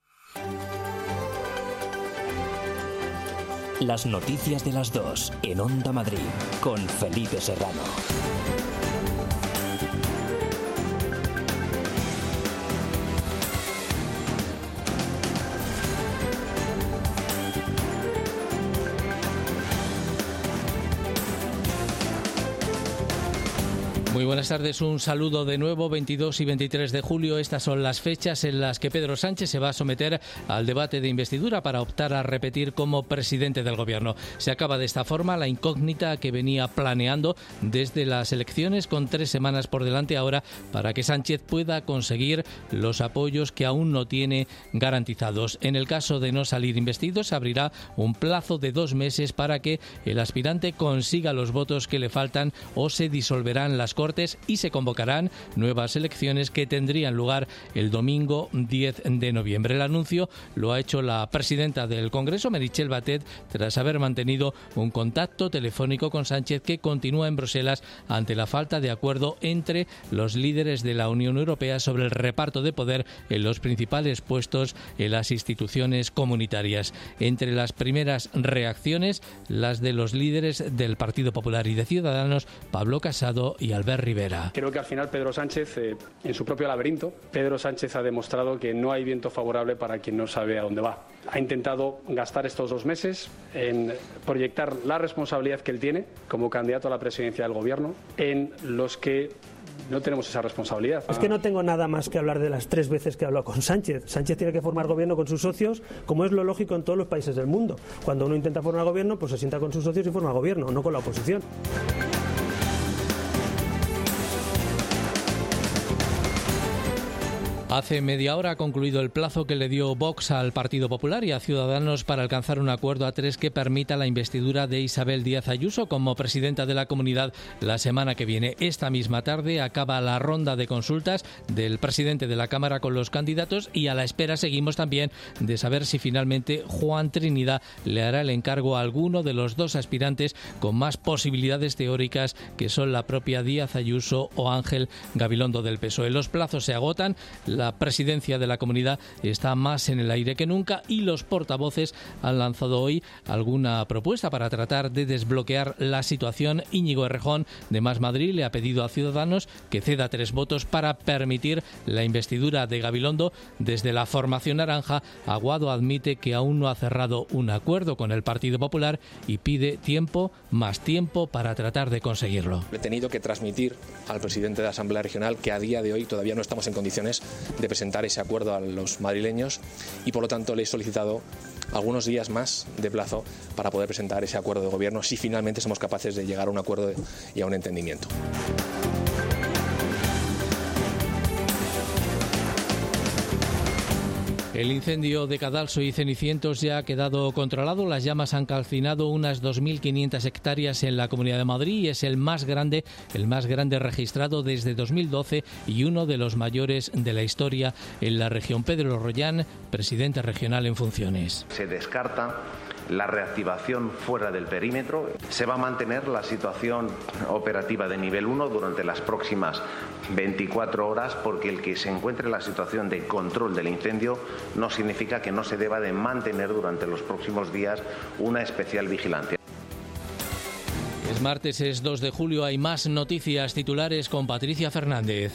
Las noticias de las dos en Onda Madrid con Felipe Serrano. Muy buenas tardes, un saludo de nuevo. veintidós y veintitrés de julio, estas son las fechas en las que Pedro Sánchez se va a someter al debate de investidura para optar a repetir como presidente del Gobierno. Se acaba de esta forma la incógnita que venía planeando desde las elecciones, con tres semanas por delante ahora para que Sánchez pueda conseguir los apoyos que aún no tiene garantizados. En el caso de no salir investido, se abrirá un plazo de dos meses para que el aspirante consiga los votos que le faltan, o se disolverán las Cortes y se convocarán nuevas elecciones que tendrían lugar el domingo diez de noviembre. El anuncio lo ha hecho la presidenta del Congreso, Meritxell Batet, tras haber mantenido un contacto telefónico con Sánchez, que continúa en Bruselas ante la falta de acuerdo entre los líderes de la Unión Europea sobre el reparto de poder en los principales puestos en las instituciones comunitarias. Entre las primeras reacciones, las de los líderes del Partido Popular y de Ciudadanos, Pablo Casado y Albert Rivera. Creo que al final Pedro Sánchez, eh, en su propio laberinto, Pedro Sánchez ha demostrado que no hay viento favorable para quien no sabe a dónde va. Ha intentado gastar estos dos meses en proyectar la responsabilidad que él tiene como candidato a la presidencia del Gobierno en los que no tenemos esa responsabilidad. Es que no tengo nada más que hablar de las tres veces que he hablado con Sánchez. Sánchez tiene que formar gobierno con sus socios, como es lo lógico en todos los países del mundo. Cuando uno intenta formar gobierno, pues se sienta con sus socios y forma gobierno, no con la oposición. Hace media hora ha concluido el plazo que le dio Vox al Partido Popular y a Ciudadanos para alcanzar un acuerdo a tres que permita la investidura de Isabel Díaz Ayuso como presidenta de la comunidad la semana que viene. Esta misma tarde acaba la ronda de consultas del presidente de la Cámara con los candidatos, y a la espera seguimos también de saber si finalmente Juan Trinidad le hará el encargo a alguno de los dos aspirantes con más posibilidades teóricas, que son la propia Díaz Ayuso o Ángel Gabilondo del P S O E. Los plazos se agotan. La La presidencia de la comunidad está más en el aire que nunca, y los portavoces han lanzado hoy alguna propuesta para tratar de desbloquear la situación. Íñigo Errejón, de Más Madrid, le ha pedido a Ciudadanos que ceda tres votos para permitir la investidura de Gabilondo. Desde la formación naranja, Aguado admite que aún no ha cerrado un acuerdo con el Partido Popular y pide tiempo, más tiempo, para tratar de conseguirlo. He tenido que transmitir al presidente de la Asamblea Regional que a día de hoy todavía no estamos en condiciones de presentar ese acuerdo a los madrileños, y por lo tanto le he solicitado algunos días más de plazo para poder presentar ese acuerdo de gobierno, si finalmente somos capaces de llegar a un acuerdo y a un entendimiento. El incendio de Cadalso y Cenicientos ya ha quedado controlado. Las llamas han calcinado unas dos mil quinientas hectáreas en la Comunidad de Madrid y es el más grande, el más grande registrado desde dos mil doce y uno de los mayores de la historia en la región. Pedro Rollán, presidente regional en funciones. Se descarta la reactivación fuera del perímetro. Se va a mantener la situación operativa de nivel uno durante las próximas veinticuatro horas, porque el que se encuentre en la situación de control del incendio no significa que no se deba de mantener durante los próximos días una especial vigilancia. Es Martes es dos de julio, hay más noticias titulares con Patricia Fernández.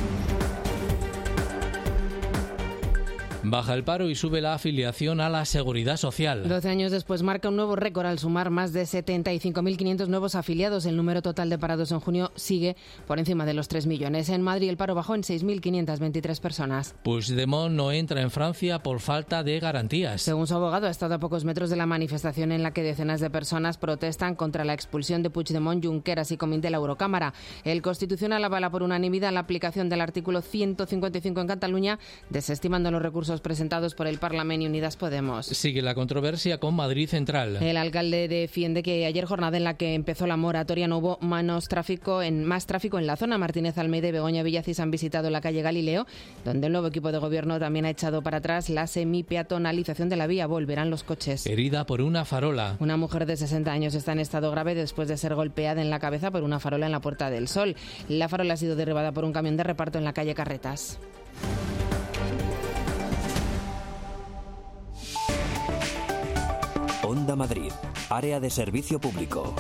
Baja el paro y sube la afiliación a la Seguridad Social. doce años después marca un nuevo récord al sumar más de setenta y cinco mil quinientos nuevos afiliados. El número total de parados en junio sigue por encima de los tres millones. En Madrid el paro bajó en seis mil quinientas veintitrés personas. Puigdemont no entra en Francia por falta de garantías. Según su abogado, ha estado a pocos metros de la manifestación en la que decenas de personas protestan contra la expulsión de Puigdemont, Junqueras y Comín de la Eurocámara. El Constitucional avala por unanimidad la aplicación del artículo ciento cincuenta y cinco en Cataluña, desestimando los recursos presentados por el Parlamento y Unidas Podemos. Sigue la controversia con Madrid Central. El alcalde defiende que ayer, jornada en la que empezó la moratoria, no hubo menos tráfico en, más tráfico en la zona. Martínez Almeida y Begoña Villacís han visitado la calle Galileo, donde el nuevo equipo de gobierno también ha echado para atrás la semipeatonalización de la vía. Volverán los coches. Herida por una farola. Una mujer de sesenta años está en estado grave después de ser golpeada en la cabeza por una farola en la Puerta del Sol. La farola ha sido derribada por un camión de reparto en la calle Carretas. Onda Madrid, área de servicio público.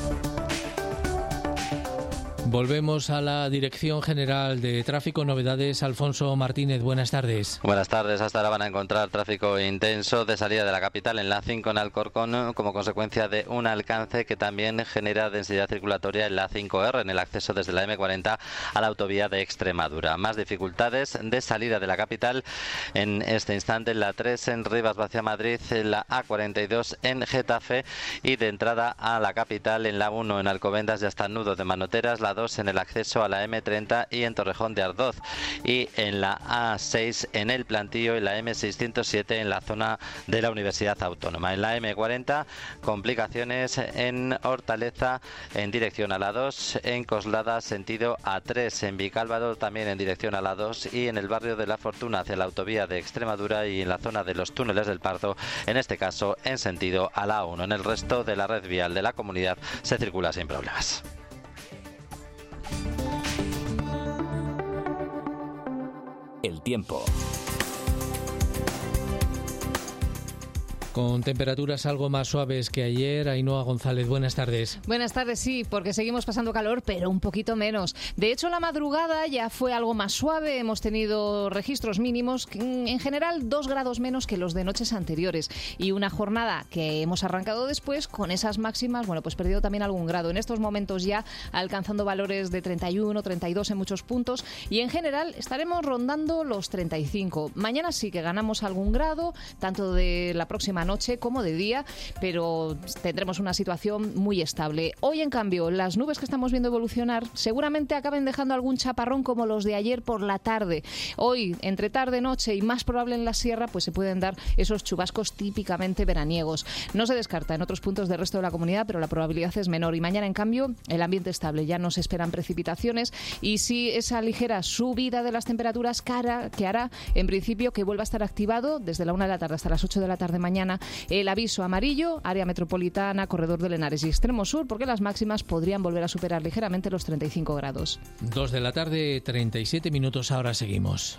Volvemos a la Dirección General de Tráfico. Novedades, Alfonso Martínez, buenas tardes. Buenas tardes. Hasta ahora van a encontrar tráfico intenso de salida de la capital en la A cinco en Alcorcón como consecuencia de un alcance que también genera densidad circulatoria en la A cinco R en el acceso desde la eme cuarenta a la autovía de Extremadura. Más dificultades de salida de la capital en este instante en la tres en Rivas hacia Madrid, en la A cuarenta y dos en Getafe y de entrada a la capital en la uno en Alcobendas y hasta Nudo de Manoteras, la dos en el acceso a la eme treinta y en Torrejón de Ardoz y en la A seis en el Plantío y la eme seiscientos siete en la zona de la Universidad Autónoma. En la eme cuarenta complicaciones en Hortaleza en dirección a la dos, en Coslada sentido A tres, en Vicálvaro también en dirección a la dos y en el barrio de La Fortuna hacia la autovía de Extremadura y en la zona de los túneles del Pardo, en este caso en sentido a la uno. En el resto de la red vial de la comunidad se circula sin problemas. El tiempo. Con temperaturas algo más suaves que ayer. Ainhoa González, buenas tardes. Buenas tardes, sí, porque seguimos pasando calor, pero un poquito menos. De hecho, la madrugada ya fue algo más suave. Hemos tenido registros mínimos, en general dos grados menos que los de noches anteriores. Y una jornada que hemos arrancado después con esas máximas, bueno, pues perdido también algún grado. En estos momentos ya alcanzando valores de treinta y uno, treinta y dos en muchos puntos. Y en general estaremos rondando los treinta y cinco. Mañana sí que ganamos algún grado, tanto de la próxima noche como de día, pero tendremos una situación muy estable. Hoy, en cambio, las nubes que estamos viendo evolucionar seguramente acaben dejando algún chaparrón como los de ayer por la tarde. Hoy, entre tarde, noche y más probable en la sierra, pues se pueden dar esos chubascos típicamente veraniegos. No se descarta en otros puntos del resto de la comunidad, pero la probabilidad es menor. Y mañana, en cambio, el ambiente estable. Ya no se esperan precipitaciones y sí esa ligera subida de las temperaturas cara, que hará, en principio, que vuelva a estar activado desde la una de la tarde hasta las ocho de la tarde mañana el aviso amarillo, área metropolitana, corredor del Henares y extremo sur, porque las máximas podrían volver a superar ligeramente los treinta y cinco grados. Dos de la tarde, treinta y siete minutos, ahora seguimos.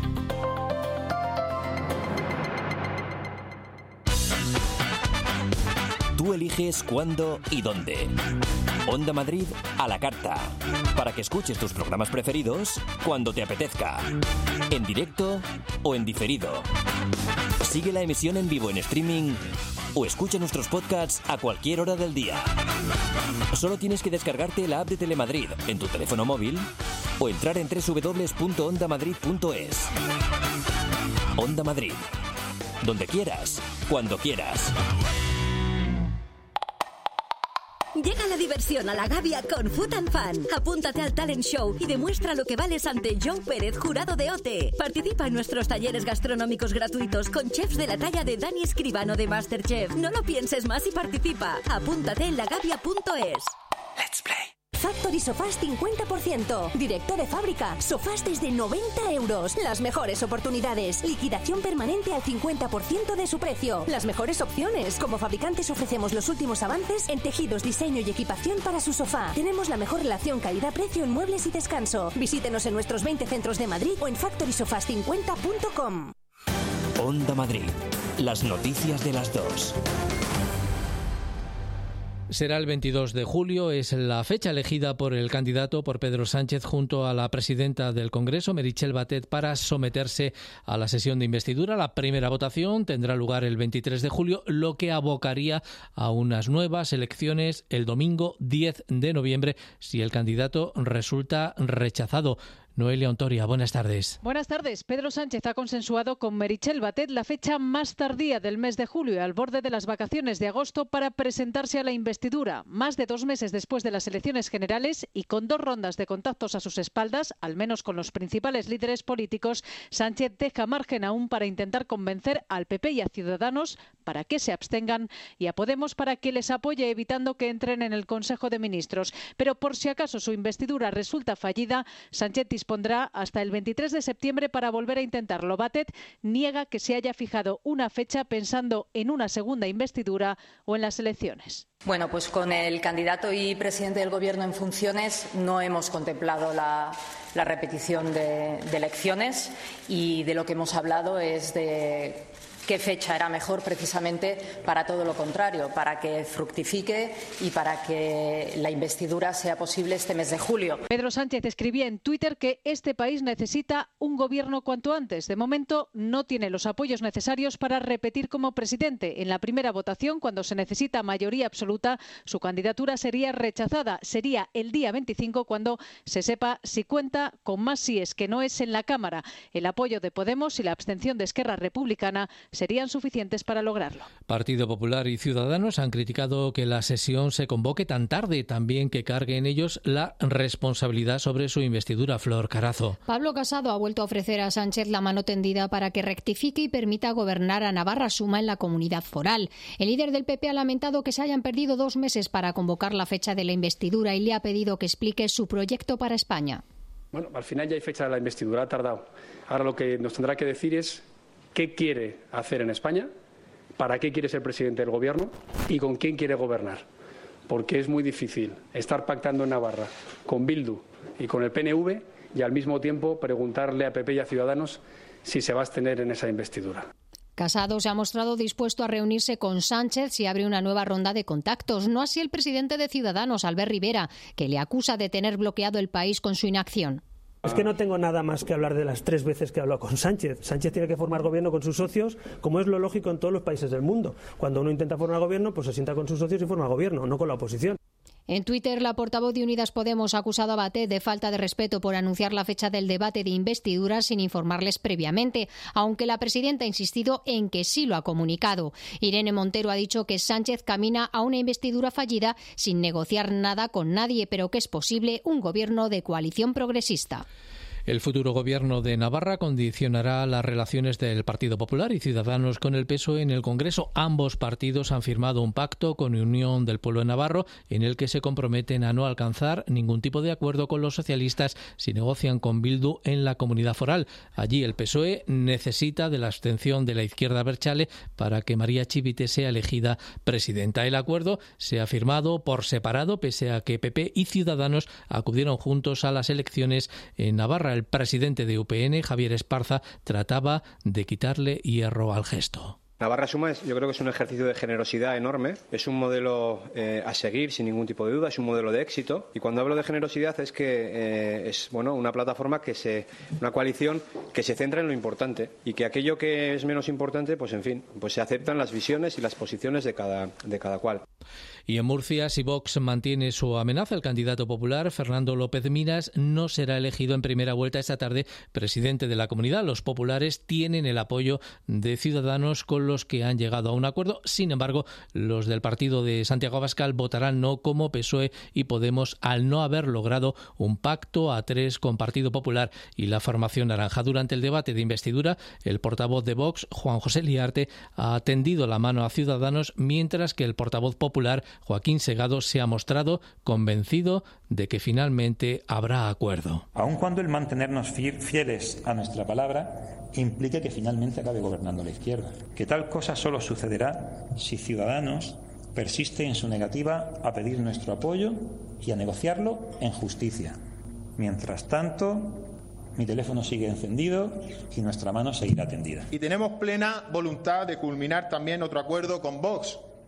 Tú eliges cuándo y dónde. Onda Madrid a la carta. Para que escuches tus programas preferidos cuando te apetezca. En directo o en diferido. Sigue la emisión en vivo en streaming o escucha nuestros podcasts a cualquier hora del día. Solo tienes que descargarte la app de Telemadrid en tu teléfono móvil o entrar en doble u doble u doble u punto onda madrid punto es. Onda Madrid. Donde quieras, cuando quieras. Llega la diversión a la Gavia con Food and Fun. Apúntate al talent show y demuestra lo que vales ante John Pérez, jurado de O T E. Participa en nuestros talleres gastronómicos gratuitos con chefs de la talla de Dani Escribano de MasterChef. No lo pienses más y participa. Apúntate en lagavia punto es. Let's play. Factory Sofás cincuenta por ciento. Directo de fábrica. Sofás desde noventa euros. Las mejores oportunidades. Liquidación permanente al cincuenta por ciento de su precio. Las mejores opciones. Como fabricantes ofrecemos los últimos avances en tejidos, diseño y equipación para su sofá. Tenemos la mejor relación calidad-precio en muebles y descanso. Visítenos en nuestros veinte centros de Madrid o en factory sofás cincuenta punto com. Onda Madrid. Las noticias de las dos. Será el veintidós de julio, es la fecha elegida por el candidato, por Pedro Sánchez, junto a la presidenta del Congreso, Meritxell Batet, para someterse a la sesión de investidura. La primera votación tendrá lugar el veintitrés de julio, lo que abocaría a unas nuevas elecciones el domingo diez de noviembre, si el candidato resulta rechazado. Noelia Ontoria, buenas tardes. Buenas tardes. Pedro Sánchez ha consensuado con Meritxell Batet la fecha más tardía del mes de julio, al borde de las vacaciones de agosto, para presentarse a la investidura. Más de dos meses después de las elecciones generales y con dos rondas de contactos a sus espaldas, al menos con los principales líderes políticos, Sánchez deja margen aún para intentar convencer al P P y a Ciudadanos para que se abstengan y a Podemos para que les apoye, evitando que entren en el Consejo de Ministros. Pero por si acaso su investidura resulta fallida, Sánchez dispondrá hasta el veintitrés de septiembre para volver a intentarlo. Batet niega que se haya fijado una fecha pensando en una segunda investidura o en las elecciones. Bueno, pues con el candidato y presidente del Gobierno en funciones no hemos contemplado la, la repetición de, de elecciones, y de lo que hemos hablado es de qué fecha era mejor, precisamente para todo lo contrario, para que fructifique y para que la investidura sea posible este mes de julio. Pedro Sánchez escribía en Twitter que este país necesita un gobierno cuanto antes. De momento no tiene los apoyos necesarios para repetir como presidente. En la primera votación, cuando se necesita mayoría absoluta, su candidatura sería rechazada. Sería el día veinticinco cuando se sepa si cuenta con más síes, que no es en la Cámara. El apoyo de Podemos y la abstención de Esquerra Republicana serían suficientes para lograrlo. Partido Popular y Ciudadanos han criticado que la sesión se convoque tan tarde, también que cargue en ellos la responsabilidad sobre su investidura. Flor Carazo. Pablo Casado ha vuelto a ofrecer a Sánchez la mano tendida para que rectifique y permita gobernar a Navarra Suma en la comunidad foral. El líder del P P ha lamentado que se hayan perdido dos meses para convocar la fecha de la investidura y le ha pedido que explique su proyecto para España. Bueno, al final ya hay fecha de la investidura, ha tardado. Ahora lo que nos tendrá que decir es qué quiere hacer en España, para qué quiere ser presidente del Gobierno y con quién quiere gobernar. Porque es muy difícil estar pactando en Navarra con Bildu y con el P N V y al mismo tiempo preguntarle a P P y a Ciudadanos si se va a abstener en esa investidura. Casado se ha mostrado dispuesto a reunirse con Sánchez si abre una nueva ronda de contactos. No así el presidente de Ciudadanos, Albert Rivera, que le acusa de tener bloqueado el país con su inacción. Es que no tengo nada más que hablar de las tres veces que he hablado con Sánchez. Sánchez tiene que formar gobierno con sus socios, como es lo lógico en todos los países del mundo. Cuando uno intenta formar gobierno, pues se sienta con sus socios y forma gobierno, no con la oposición. En Twitter, la portavoz de Unidas Podemos ha acusado a Batet de falta de respeto por anunciar la fecha del debate de investidura sin informarles previamente, aunque la presidenta ha insistido en que sí lo ha comunicado. Irene Montero ha dicho que Sánchez camina a una investidura fallida sin negociar nada con nadie, pero que es posible un gobierno de coalición progresista. El futuro gobierno de Navarra condicionará las relaciones del Partido Popular y Ciudadanos con el P S O E en el Congreso. Ambos partidos han firmado un pacto con Unión del Pueblo Navarro en el que se comprometen a no alcanzar ningún tipo de acuerdo con los socialistas si negocian con Bildu en la comunidad foral. Allí el P S O E necesita de la abstención de la izquierda abertzale para que María Chivite sea elegida presidenta. El acuerdo se ha firmado por separado, pese a que P P y Ciudadanos acudieron juntos a las elecciones en Navarra. El presidente de U P N, Javier Esparza, trataba de quitarle hierro al gesto. Navarra Suma es, yo creo que es un ejercicio de generosidad enorme, es un modelo eh, a seguir sin ningún tipo de duda, es un modelo de éxito, y cuando hablo de generosidad es que eh, es bueno una plataforma que se, una coalición que se centra en lo importante y que aquello que es menos importante, pues en fin, pues se aceptan las visiones y las posiciones de cada, de cada cual. Y en Murcia, si Vox mantiene su amenaza, el candidato popular, Fernando López Miras, no será elegido en primera vuelta esta tarde presidente de la comunidad. Los populares tienen el apoyo de Ciudadanos, con los que han llegado a un acuerdo. Sin embargo, los del partido de Santiago Abascal votarán no, como P S O E y Podemos, al no haber logrado un pacto a tres con Partido Popular y la formación naranja. Durante el debate de investidura, el portavoz de Vox, Juan José Liarte, ha tendido la mano a Ciudadanos, mientras que el portavoz popular, Joaquín Segado, se ha mostrado convencido de que finalmente habrá acuerdo. Aun cuando el mantenernos fieles a nuestra palabra implique que finalmente acabe gobernando la izquierda. Que tal cosa solo sucederá si Ciudadanos persiste en su negativa a pedir nuestro apoyo y a negociarlo en justicia. Mientras tanto, mi teléfono sigue encendido y nuestra mano seguirá tendida. Y tenemos plena voluntad de culminar también otro acuerdo con Vox,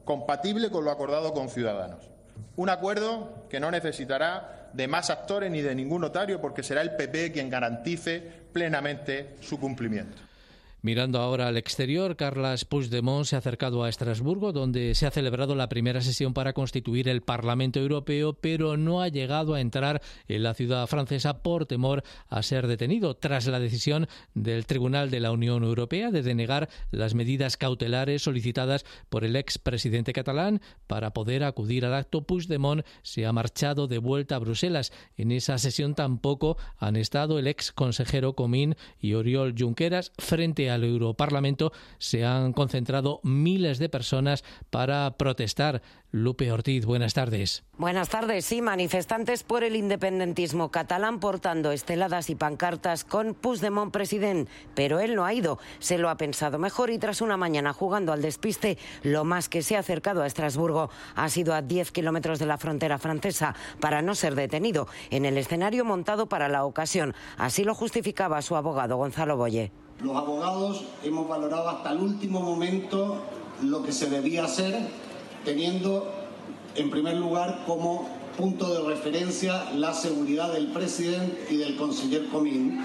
compatible con lo acordado con Ciudadanos. Un acuerdo que no necesitará de más actores ni de ningún notario, porque será el P P quien garantice plenamente su cumplimiento. Mirando ahora al exterior, Carles Puigdemont se ha acercado a Estrasburgo, donde se ha celebrado la primera sesión para constituir el Parlamento Europeo, pero no ha llegado a entrar en la ciudad francesa por temor a ser detenido, tras la decisión del Tribunal de la Unión Europea de denegar las medidas cautelares solicitadas por el expresidente catalán para poder acudir al acto. Puigdemont se ha marchado de vuelta a Bruselas. En esa sesión tampoco han estado el ex consejero Comín y Oriol Junqueras. Frente a al Europarlamento se han concentrado miles de personas para protestar. Lupe Ortiz, buenas tardes. Buenas tardes. Sí, manifestantes por el independentismo catalán portando esteladas y pancartas con Puigdemont president, pero él no ha ido. Se lo ha pensado mejor y tras una mañana jugando al despiste, lo más que se ha acercado a Estrasburgo ha sido a diez kilómetros de la frontera francesa para no ser detenido en el escenario montado para la ocasión. Así lo justificaba su abogado Gonzalo Boye. Los abogados hemos valorado hasta el último momento lo que se debía hacer, teniendo en primer lugar como punto de referencia la seguridad del presidente y del conseller Comín.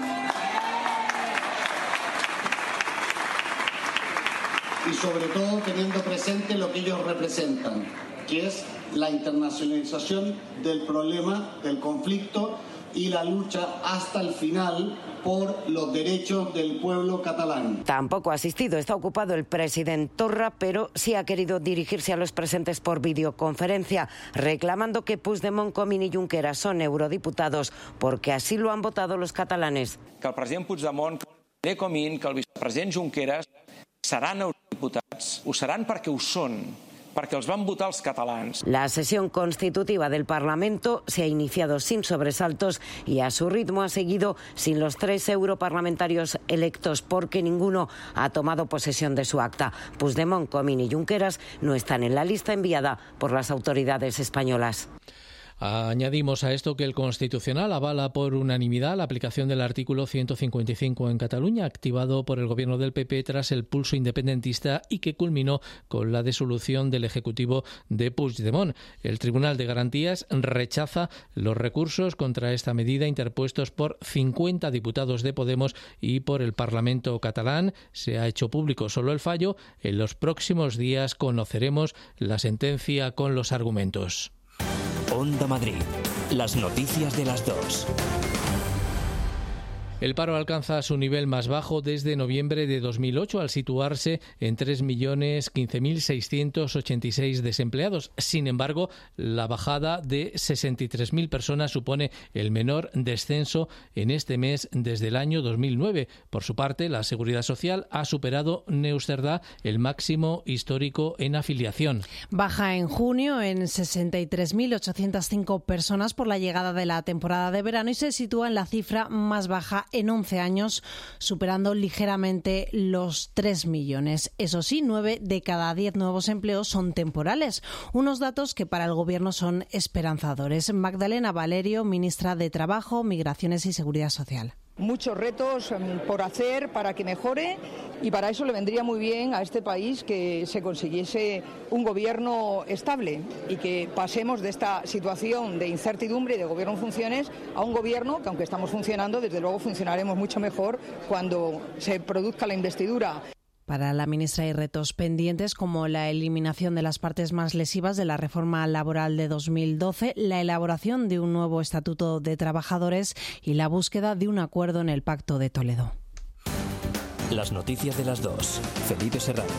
Y sobre todo teniendo presente lo que ellos representan, que es la internacionalización del problema, del conflicto y la lucha hasta el final por los derechos del pueblo catalán. Tampoco ha asistido, está ocupado el presidente Torra, pero sí ha querido dirigirse a los presentes por videoconferencia, reclamando que Puigdemont, Comín y Junqueras son eurodiputados, porque así lo han votado los catalanes. Que el president Puigdemont, que el Comín, que el vicepresident Junqueras seran eurodiputats, ho seran perquè ho són. Perquè els van votar els catalans. La sesión constitutiva del Parlamento se ha iniciado sin sobresaltos y a su ritmo ha seguido sin los tres europarlamentarios electos, porque ninguno ha tomado posesión de su acta. Puigdemont, Comín y Junqueras no están en la lista enviada por las autoridades españolas. Añadimos a esto que el Constitucional avala por unanimidad la aplicación del artículo ciento cincuenta y cinco en Cataluña, activado por el gobierno del P P tras el pulso independentista y que culminó con la disolución del Ejecutivo de Puigdemont. El Tribunal de Garantías rechaza los recursos contra esta medida interpuestos por cincuenta diputados de Podemos y por el Parlamento catalán. Se ha hecho público solo el fallo. En los próximos días conoceremos la sentencia con los argumentos. Onda Madrid. Las noticias de las dos. El paro alcanza su nivel más bajo desde noviembre de dos mil ocho, al situarse en tres millones quince mil seiscientos ochenta y seis desempleados. Sin embargo, la bajada de sesenta y tres mil personas supone el menor descenso en este mes desde el año dos mil nueve. Por su parte, la Seguridad Social ha superado Neusterdá el máximo histórico en afiliación. Baja en junio en sesenta y tres mil ochocientas cinco personas por la llegada de la temporada de verano y se sitúa en la cifra más baja en once años, superando ligeramente los tres millones. Eso sí, nueve de cada diez nuevos empleos son temporales, unos datos que para el Gobierno son esperanzadores. Magdalena Valerio, ministra de Trabajo, Migraciones y Seguridad Social. Muchos retos por hacer para que mejore, y para eso le vendría muy bien a este país que se consiguiese un gobierno estable y que pasemos de esta situación de incertidumbre y de gobierno en funciones a un gobierno que, aunque estamos funcionando, desde luego funcionaremos mucho mejor cuando se produzca la investidura. Para la ministra hay retos pendientes como la eliminación de las partes más lesivas de la reforma laboral de dos mil doce, la elaboración de un nuevo estatuto de trabajadores y la búsqueda de un acuerdo en el Pacto de Toledo. Las noticias de las dos. Felipe Serrano.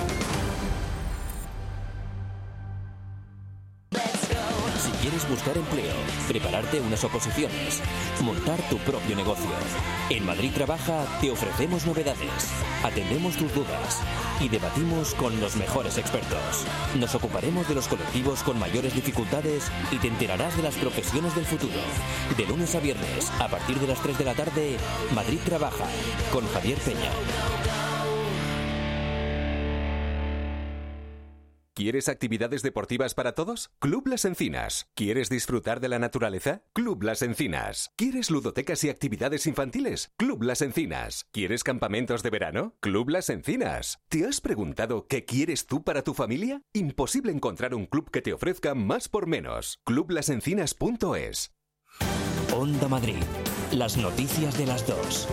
Si quieres buscar empleo, prepararte unas oposiciones, montar tu propio negocio, en Madrid Trabaja te ofrecemos novedades, atendemos tus dudas y debatimos con los mejores expertos. Nos ocuparemos de los colectivos con mayores dificultades y te enterarás de las profesiones del futuro. De lunes a viernes, a partir de las tres de la tarde, Madrid Trabaja, con Javier Peña. ¿Quieres actividades deportivas para todos? Club Las Encinas. ¿Quieres disfrutar de la naturaleza? Club Las Encinas. ¿Quieres ludotecas y actividades infantiles? Club Las Encinas. ¿Quieres campamentos de verano? Club Las Encinas. ¿Te has preguntado qué quieres tú para tu familia? Imposible encontrar un club que te ofrezca más por menos. club las encinas punto es. Onda Madrid. Las noticias de las dos.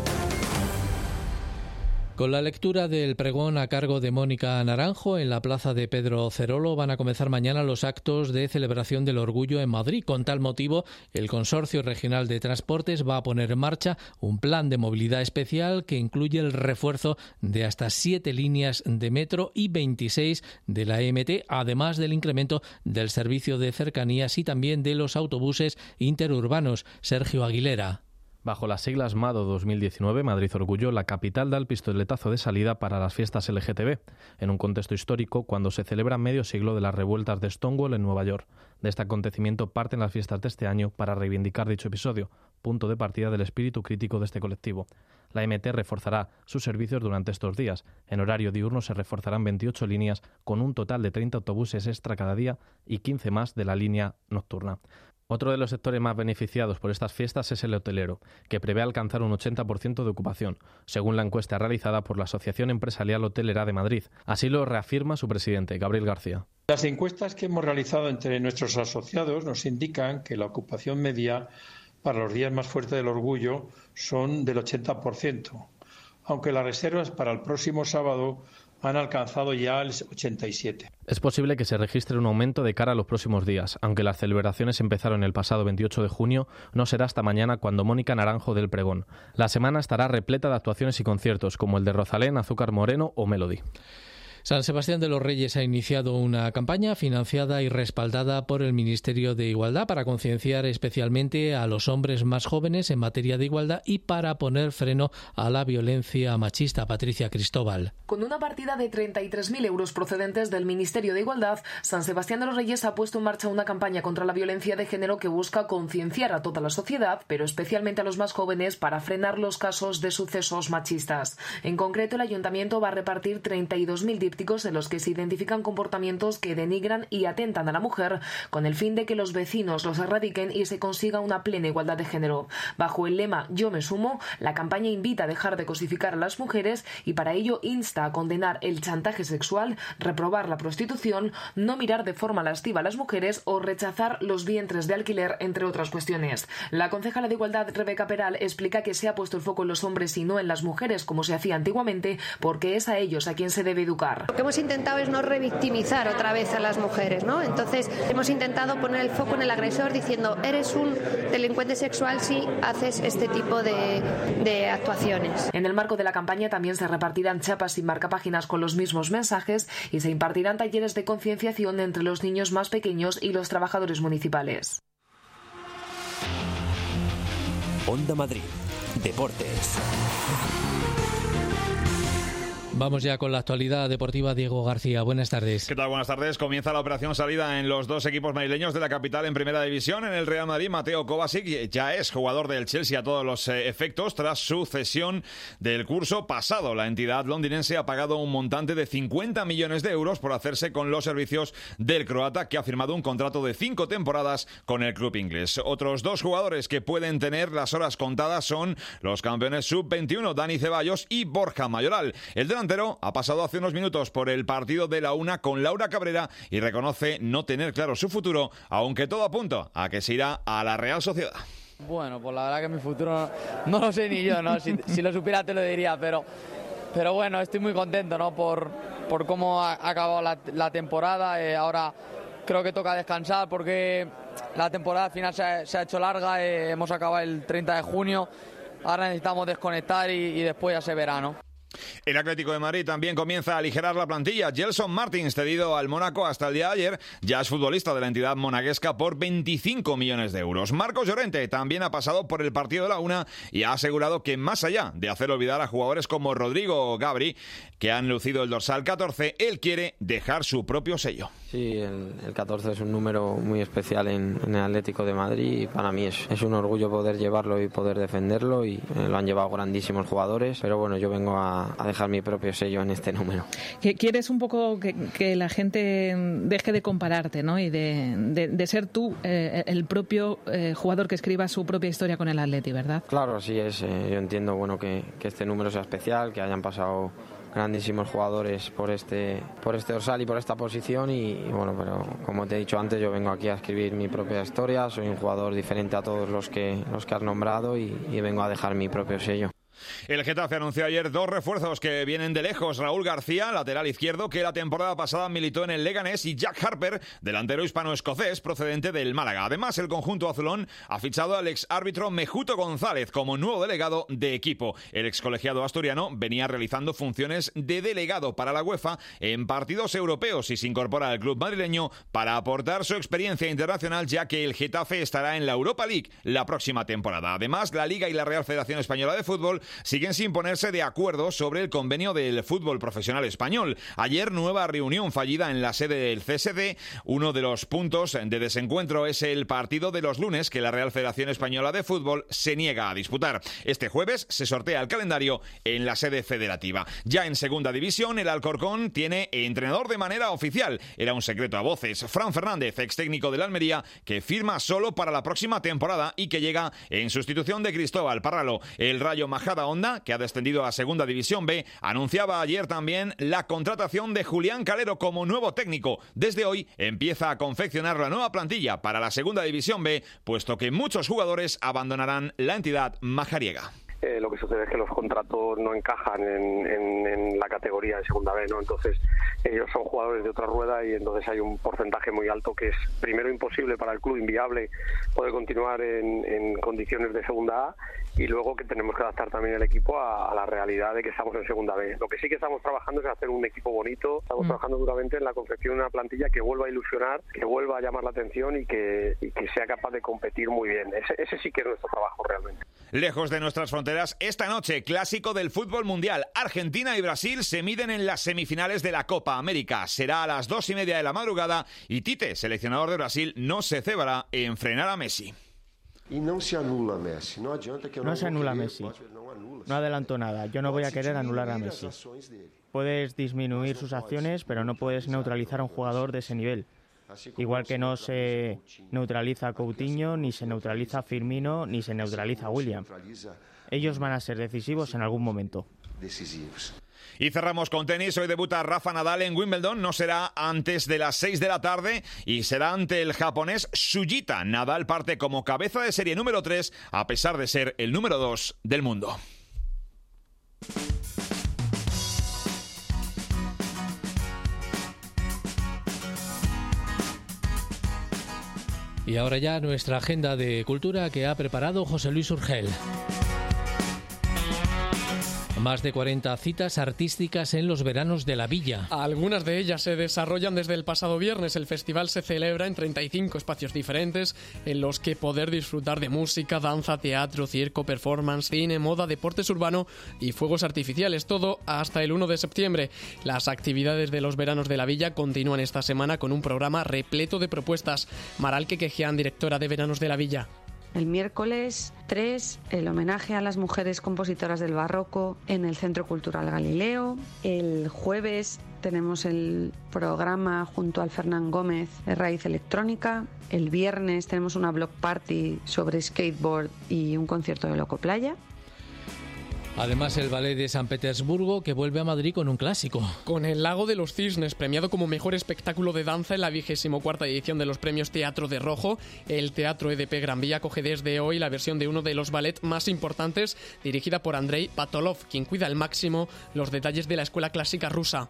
Con la lectura del pregón a cargo de Mónica Naranjo en la plaza de Pedro Cerolo van a comenzar mañana los actos de celebración del orgullo en Madrid. Con tal motivo, el Consorcio Regional de Transportes va a poner en marcha un plan de movilidad especial que incluye el refuerzo de hasta siete líneas de metro y veintiséis de la E M T, además del incremento del servicio de cercanías y también de los autobuses interurbanos. Sergio Aguilera. Bajo las siglas MADO dos mil diecinueve, Madrid Orgullo, la capital da el pistoletazo de salida para las fiestas L G T B, en un contexto histórico cuando se celebra medio siglo de las revueltas de Stonewall en Nueva York. De este acontecimiento parten las fiestas de este año para reivindicar dicho episodio, punto de partida del espíritu crítico de este colectivo. La E M T reforzará sus servicios durante estos días. En horario diurno se reforzarán veintiocho líneas con un total de treinta autobuses extra cada día y quince más de la línea nocturna. Otro de los sectores más beneficiados por estas fiestas es el hotelero, que prevé alcanzar un ochenta por ciento de ocupación, según la encuesta realizada por la Asociación Empresarial Hotelera de Madrid. Así lo reafirma su presidente, Gabriel García. Las encuestas que hemos realizado entre nuestros asociados nos indican que la ocupación media para los días más fuertes del orgullo son del ochenta por ciento, aunque las reservas para el próximo sábado han alcanzado ya el ochenta y siete por ciento. Es posible que se registre un aumento de cara a los próximos días. Aunque las celebraciones empezaron el pasado veintiocho de junio, no será hasta mañana cuando Mónica Naranjo dé el pregón. La semana estará repleta de actuaciones y conciertos, como el de Rosalén, Azúcar Moreno o Melody. San Sebastián de los Reyes ha iniciado una campaña financiada y respaldada por el Ministerio de Igualdad para concienciar especialmente a los hombres más jóvenes en materia de igualdad y para poner freno a la violencia machista. Patricia Cristóbal. Con una partida de treinta y tres mil euros procedentes del Ministerio de Igualdad, San Sebastián de los Reyes ha puesto en marcha una campaña contra la violencia de género que busca concienciar a toda la sociedad, pero especialmente a los más jóvenes, para frenar los casos de sucesos machistas. En concreto, el Ayuntamiento va a repartir treinta y dos mil en los que se identifican comportamientos que denigran y atentan a la mujer, con el fin de que los vecinos los erradiquen y se consiga una plena igualdad de género. Bajo el lema Yo me sumo, la campaña invita a dejar de cosificar a las mujeres y para ello insta a condenar el chantaje sexual, reprobar la prostitución, no mirar de forma lasciva a las mujeres o rechazar los vientres de alquiler, entre otras cuestiones. La concejala de Igualdad, Rebeca Peral, explica que se ha puesto el foco en los hombres y no en las mujeres, como se hacía antiguamente, porque es a ellos a quien se debe educar. Lo que hemos intentado es no revictimizar otra vez a las mujeres, ¿no? Entonces hemos intentado poner el foco en el agresor diciendo eres un delincuente sexual si haces este tipo de, de actuaciones. En el marco de la campaña también se repartirán chapas y marcapáginas con los mismos mensajes y se impartirán talleres de concienciación entre los niños más pequeños y los trabajadores municipales. Onda Madrid. Deportes. Vamos ya con la actualidad deportiva. Diego García, buenas tardes. ¿Qué tal? Buenas tardes. Comienza la operación salida en los dos equipos madrileños de la capital en primera división. En el Real Madrid, Mateo Kovacic ya es jugador del Chelsea a todos los eh, efectos tras su cesión del curso pasado. La entidad londinense ha pagado un montante de cincuenta millones de euros por hacerse con los servicios del croata, que ha firmado un contrato de cinco temporadas con el club inglés. Otros dos jugadores que pueden tener las horas contadas son los campeones sub veintiuno, Dani Ceballos y Borja Mayoral. El delantero ha pasado hace unos minutos por el partido de la UNA con Laura Cabrera y reconoce no tener claro su futuro, aunque todo apunta a que se irá a la Real Sociedad. Bueno, pues la verdad que mi futuro no, no lo sé ni yo, ¿no? Si, si lo supiera te lo diría, pero, pero bueno, estoy muy contento, ¿no? Por, por cómo ha acabado la, la temporada. Eh, ahora creo que toca descansar porque la temporada al final se ha, se ha hecho larga. Eh, hemos acabado el treinta de junio. Ahora necesitamos desconectar y, y después ya se verá, ¿no? El Atlético de Madrid también comienza a aligerar la plantilla. Gelson Martins, cedido al Mónaco hasta el día de ayer, ya es futbolista de la entidad monegasca por veinticinco millones de euros. Marcos Llorente también ha pasado por el partido de la UNA y ha asegurado que más allá de hacer olvidar a jugadores como Rodrigo o Gabri, que han lucido el dorsal catorce, él quiere dejar su propio sello. Sí, el, el catorce es un número muy especial en, en el Atlético de Madrid y para mí es, es un orgullo poder llevarlo y poder defenderlo y eh, lo han llevado grandísimos jugadores, pero bueno, yo vengo a, a dejar mi propio sello en este número. Que quieres un poco que, que la gente deje de compararte, ¿no? Y de, de, de ser tú eh, el propio eh, jugador que escriba su propia historia con el Atleti, ¿verdad? Claro, sí es. Eh, yo entiendo, bueno, que, que este número sea especial, que hayan pasado grandísimos jugadores por este por este dorsal y por esta posición y, y bueno, pero como te he dicho antes, yo vengo aquí a escribir mi propia historia, soy un jugador diferente a todos los que los que has nombrado y, y vengo a dejar mi propio sello. El Getafe anunció ayer dos refuerzos que vienen de lejos. Raúl García, lateral izquierdo, que la temporada pasada militó en el Leganés, y Jack Harper, delantero hispano-escocés procedente del Málaga. Además, el conjunto azulón ha fichado al ex árbitro Mejuto González como nuevo delegado de equipo. El ex colegiado asturiano venía realizando funciones de delegado para la UEFA en partidos europeos y se incorpora al club madrileño para aportar su experiencia internacional, ya que el Getafe estará en la Europa League la próxima temporada. Además, la Liga y la Real Federación Española de Fútbol siguen sin ponerse de acuerdo sobre el convenio del fútbol profesional español. Ayer, nueva reunión fallida en la sede del C S D. Uno de los puntos de desencuentro es el partido de los lunes que la Real Federación Española de Fútbol se niega a disputar. Este jueves se sortea el calendario en la sede federativa. Ya en segunda división, el Alcorcón tiene entrenador de manera oficial. Era un secreto a voces. Fran Fernández, ex técnico del Almería, que firma solo para la próxima temporada y que llega en sustitución de Cristóbal Parralo. El Rayo Majada Honda, que ha descendido a Segunda División B, anunciaba ayer también la contratación de Julián Calero como nuevo técnico. Desde hoy empieza a confeccionar la nueva plantilla para la Segunda División B, puesto que muchos jugadores abandonarán la entidad majariega. Eh, lo que sucede es que los contratos no encajan en, en, en la categoría de segunda B, ¿no? Entonces ellos son jugadores de otra rueda y entonces hay un porcentaje muy alto que es primero imposible para el club, inviable poder continuar en, en condiciones de segunda A, y luego que tenemos que adaptar también el equipo a, a la realidad de que estamos en segunda B. Lo que sí que estamos trabajando es hacer un equipo bonito, estamos mm. trabajando duramente en la confección de una plantilla que vuelva a ilusionar, que vuelva a llamar la atención y que, y que sea capaz de competir muy bien. Ese, ese sí que es nuestro trabajo realmente. Lejos de nuestras fronteras, esta noche, clásico del fútbol mundial. Argentina y Brasil se miden en las semifinales de la Copa América. Será a las dos y media de la madrugada y Tite, seleccionador de Brasil, no se cebará en frenar a Messi. Y no se anula Messi. No, adianta que no se anula Messi. No adelanto nada. Yo no voy a querer anular a Messi. Puedes disminuir sus acciones, pero no puedes neutralizar a un jugador de ese nivel. Igual que no se neutraliza a Coutinho, ni se neutraliza a Firmino, ni se neutraliza a William. Ellos van a ser decisivos en algún momento. Y cerramos con tenis. Hoy debuta Rafa Nadal en Wimbledon. No será antes de las seis de la tarde y será ante el japonés Sugita. Nadal parte como cabeza de serie número tres, a pesar de ser el número dos del mundo. Y ahora ya nuestra agenda de cultura que ha preparado José Luis Urgel. Más de cuarenta citas artísticas en los veranos de la Villa. Algunas de ellas se desarrollan desde el pasado viernes. El festival se celebra en treinta y cinco espacios diferentes en los que poder disfrutar de música, danza, teatro, circo, performance, cine, moda, deportes urbano y fuegos artificiales. Todo hasta el uno de septiembre. Las actividades de los veranos de la Villa continúan esta semana con un programa repleto de propuestas. Maral Quequejian, directora de Veranos de la Villa. El miércoles tres, el homenaje a las mujeres compositoras del barroco en el Centro Cultural Galileo. El jueves tenemos el programa junto al Fernán Gómez de Raíz Electrónica. El viernes tenemos una block party sobre skateboard y un concierto de Loco Playa. Además, el Ballet de San Petersburgo, que vuelve a Madrid con un clásico. Con El Lago de los Cisnes, premiado como mejor espectáculo de danza en la vigésimo cuarta edición de los premios Teatro de Rojo, el Teatro E D P Gran Vía acoge desde hoy la versión de uno de los ballets más importantes, dirigida por Andrei Patolov, quien cuida al máximo los detalles de la escuela clásica rusa.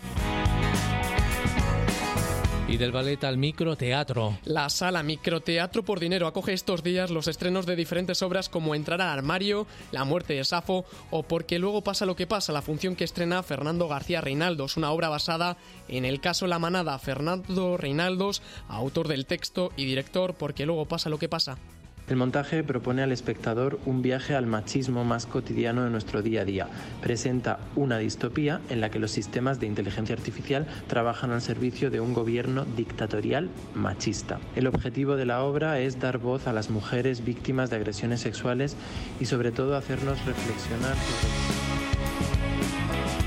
Y del ballet al microteatro. La sala Microteatro por Dinero acoge estos días los estrenos de diferentes obras como Entrar al armario, La muerte de Safo o Porque luego pasa lo que pasa, la función que estrena Fernando García Reinaldos, una obra basada en el caso La Manada. Fernando Reinaldos, autor del texto y director Porque luego pasa lo que pasa. El montaje propone al espectador un viaje al machismo más cotidiano de nuestro día a día. Presenta una distopía en la que los sistemas de inteligencia artificial trabajan al servicio de un gobierno dictatorial machista. El objetivo de la obra es dar voz a las mujeres víctimas de agresiones sexuales y sobre todo hacernos reflexionar sobre...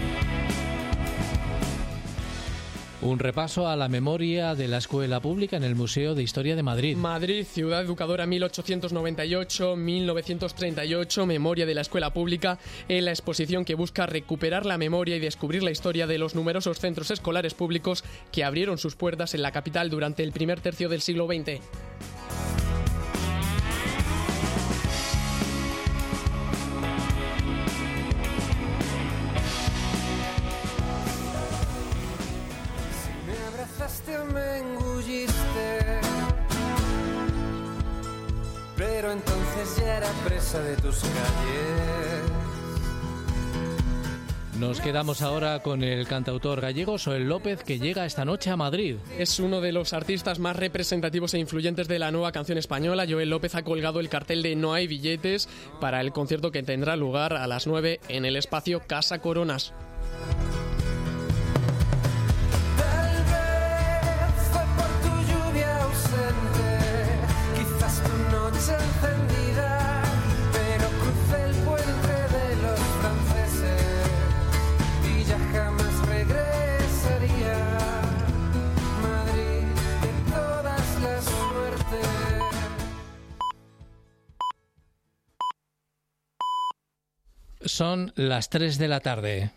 Un repaso a la memoria de la escuela pública en el Museo de Historia de Madrid. Madrid, ciudad educadora mil ochocientos noventa y ocho a mil novecientos treinta y ocho, memoria de la escuela pública, en la exposición que busca recuperar la memoria y descubrir la historia de los numerosos centros escolares públicos que abrieron sus puertas en la capital durante el primer tercio del siglo veinte. Me engulliste, pero entonces ya era presa de tus calles. Nos quedamos ahora con el cantautor gallego Xoel López, que llega esta noche a Madrid. Es uno de los artistas más representativos e influyentes de la nueva canción española. Xoel López ha colgado el cartel de No hay billetes para el concierto que tendrá lugar a las nueve en el espacio Casa Coronas. Encendida, pero crucé el puente de los franceses y ya jamás regresaría. Madrid de todas las suertes. Son las tres de la tarde.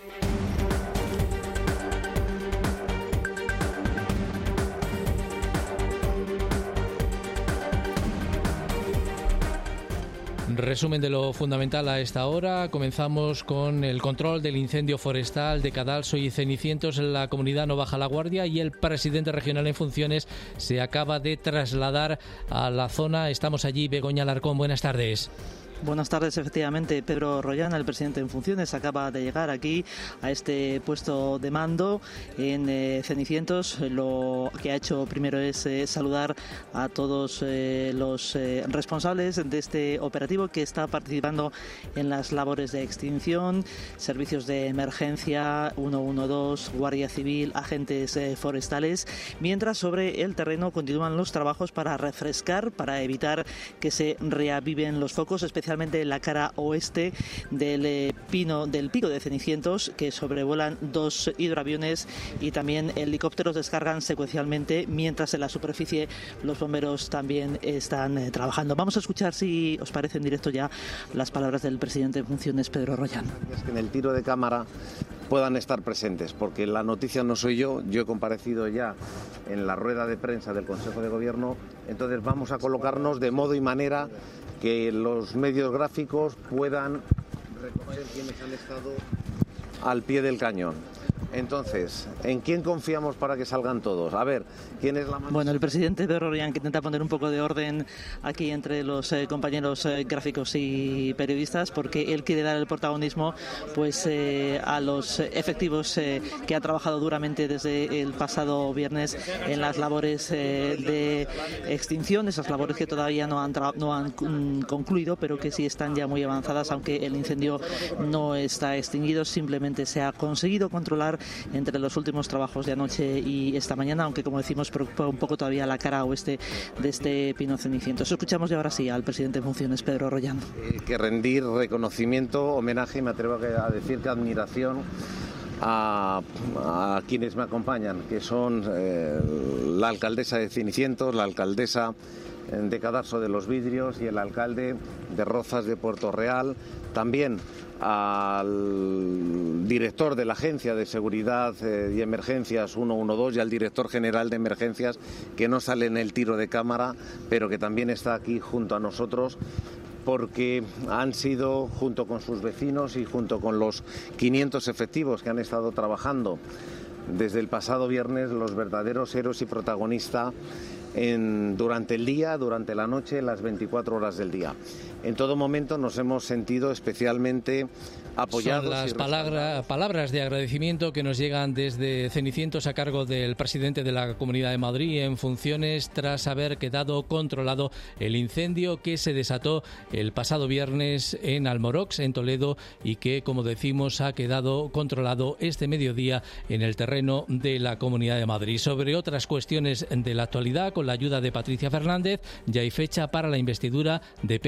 Resumen de lo fundamental a esta hora. Comenzamos con el control del incendio forestal de Cadalso y Cenicientos. La comunidad no baja la guardia y el presidente regional en funciones se acaba de trasladar a la zona. Estamos allí. Begoña Alarcón, buenas tardes. Buenas tardes, efectivamente. Pedro Rollán, el presidente en funciones, acaba de llegar aquí a este puesto de mando en eh, Cenicientos. Lo que ha hecho primero es eh, saludar a todos eh, los eh, responsables de este operativo que está participando en las labores de extinción, servicios de emergencia, ciento doce, Guardia Civil, agentes eh, forestales, mientras sobre el terreno continúan los trabajos para refrescar, para evitar que se reaviven los focos, especialmente especialmente en la cara oeste del eh, pino del pico de Cenicientos, que sobrevuelan dos hidroaviones y también helicópteros descargan secuencialmente, mientras en la superficie los bomberos también están eh, trabajando. Vamos a escuchar, si os parece, en directo ya las palabras del presidente en funciones, Pedro Rollán. Es que en el tiro de cámara puedan estar presentes, porque la noticia no soy yo, yo he comparecido ya en la rueda de prensa del Consejo de Gobierno, entonces vamos a colocarnos de modo y manera que los medios gráficos puedan reconocer quiénes han estado al pie del cañón. Entonces, ¿en quién confiamos para que salgan todos? A ver, ¿quién es la más... Bueno, el presidente Pedro Rollán, que intenta poner un poco de orden aquí entre los eh, compañeros eh, gráficos y periodistas, porque él quiere dar el protagonismo pues eh, a los efectivos eh, que han trabajado duramente desde el pasado viernes en las labores eh, de extinción, esas labores que todavía no han, tra- no han mm, concluido, pero que sí están ya muy avanzadas, aunque el incendio no está extinguido, simplemente se ha conseguido controlar entre los últimos trabajos de anoche y esta mañana, aunque, como decimos, preocupa un poco todavía la cara oeste de este pino Cenicientos. Escuchamos ya ahora sí al presidente en funciones, Pedro Rollán. Eh, que rendir reconocimiento, homenaje y me atrevo a decir que admiración a, a quienes me acompañan, que son eh, la alcaldesa de Cenicientos, la alcaldesa de Cadalso de los Vidrios y el alcalde de Rozas de Puerto Real, también al director de la Agencia de Seguridad y Emergencias ciento doce y al director general de Emergencias, que no sale en el tiro de cámara, pero que también está aquí junto a nosotros, porque han sido, junto con sus vecinos y junto con los quinientos efectivos que han estado trabajando desde el pasado viernes, los verdaderos héroes y protagonistas en, durante el día, durante la noche, las veinticuatro horas del día. En todo momento nos hemos sentido especialmente apoyados. Son las palabra, palabras de agradecimiento que nos llegan desde Cenicientos a cargo del presidente de la Comunidad de Madrid en funciones, tras haber quedado controlado el incendio que se desató el pasado viernes en Almorox, en Toledo, y que, como decimos, ha quedado controlado este mediodía en el terreno de la Comunidad de Madrid. Sobre otras cuestiones de la actualidad, con la ayuda de Patricia Fernández, ya hay fecha para la investidura de Pedro Sánchez.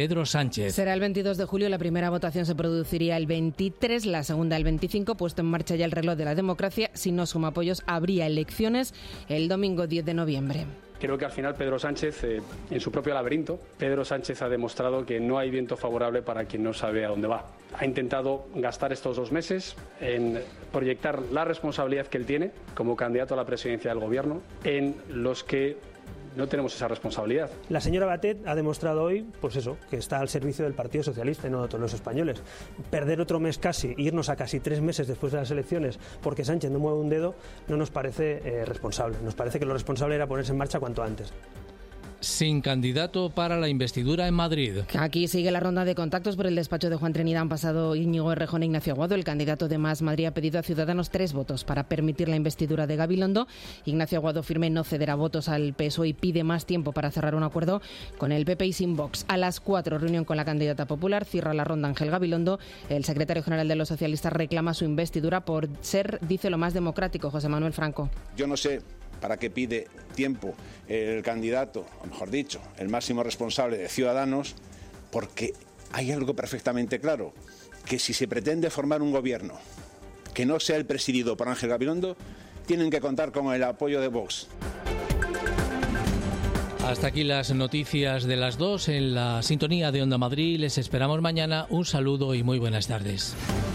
Sánchez. Será el veintidós de julio, la primera votación se produciría el veintitrés, la segunda el veinticinco, puesto en marcha ya el reloj de la democracia. Si no suma apoyos, habría elecciones el domingo diez de noviembre. Creo que al final Pedro Sánchez, eh, en su propio laberinto, Pedro Sánchez ha demostrado que no hay viento favorable para quien no sabe a dónde va. Ha intentado gastar estos dos meses en proyectar la responsabilidad que él tiene como candidato a la presidencia del gobierno en los que no tenemos esa responsabilidad. La señora Batet ha demostrado hoy, pues eso, que está al servicio del Partido Socialista y no de todos los españoles. Perder otro mes casi, irnos a casi tres meses después de las elecciones porque Sánchez no mueve un dedo, no nos parece eh, responsable. Nos parece que lo responsable era ponerse en marcha cuanto antes. Sin candidato para la investidura en Madrid. Aquí sigue la ronda de contactos por el despacho de Juan Trinidad. Han pasado Íñigo Errejón e Ignacio Aguado. El candidato de Más Madrid ha pedido a Ciudadanos tres votos para permitir la investidura de Gabilondo. Ignacio Aguado firme no cederá votos al P S O E y pide más tiempo para cerrar un acuerdo con el P P y sin Vox. A las cuatro, reunión con la candidata popular. Cierra la ronda Ángel Gabilondo. El secretario general de los socialistas reclama su investidura por ser, dice, lo más democrático. José Manuel Franco. Yo no sé para qué pide tiempo el candidato, o mejor dicho, el máximo responsable de Ciudadanos, porque hay algo perfectamente claro, que si se pretende formar un gobierno que no sea el presidido por Ángel Gabilondo, tienen que contar con el apoyo de Vox. Hasta aquí las noticias de las dos en la sintonía de Onda Madrid. Les esperamos mañana. Un saludo y muy buenas tardes.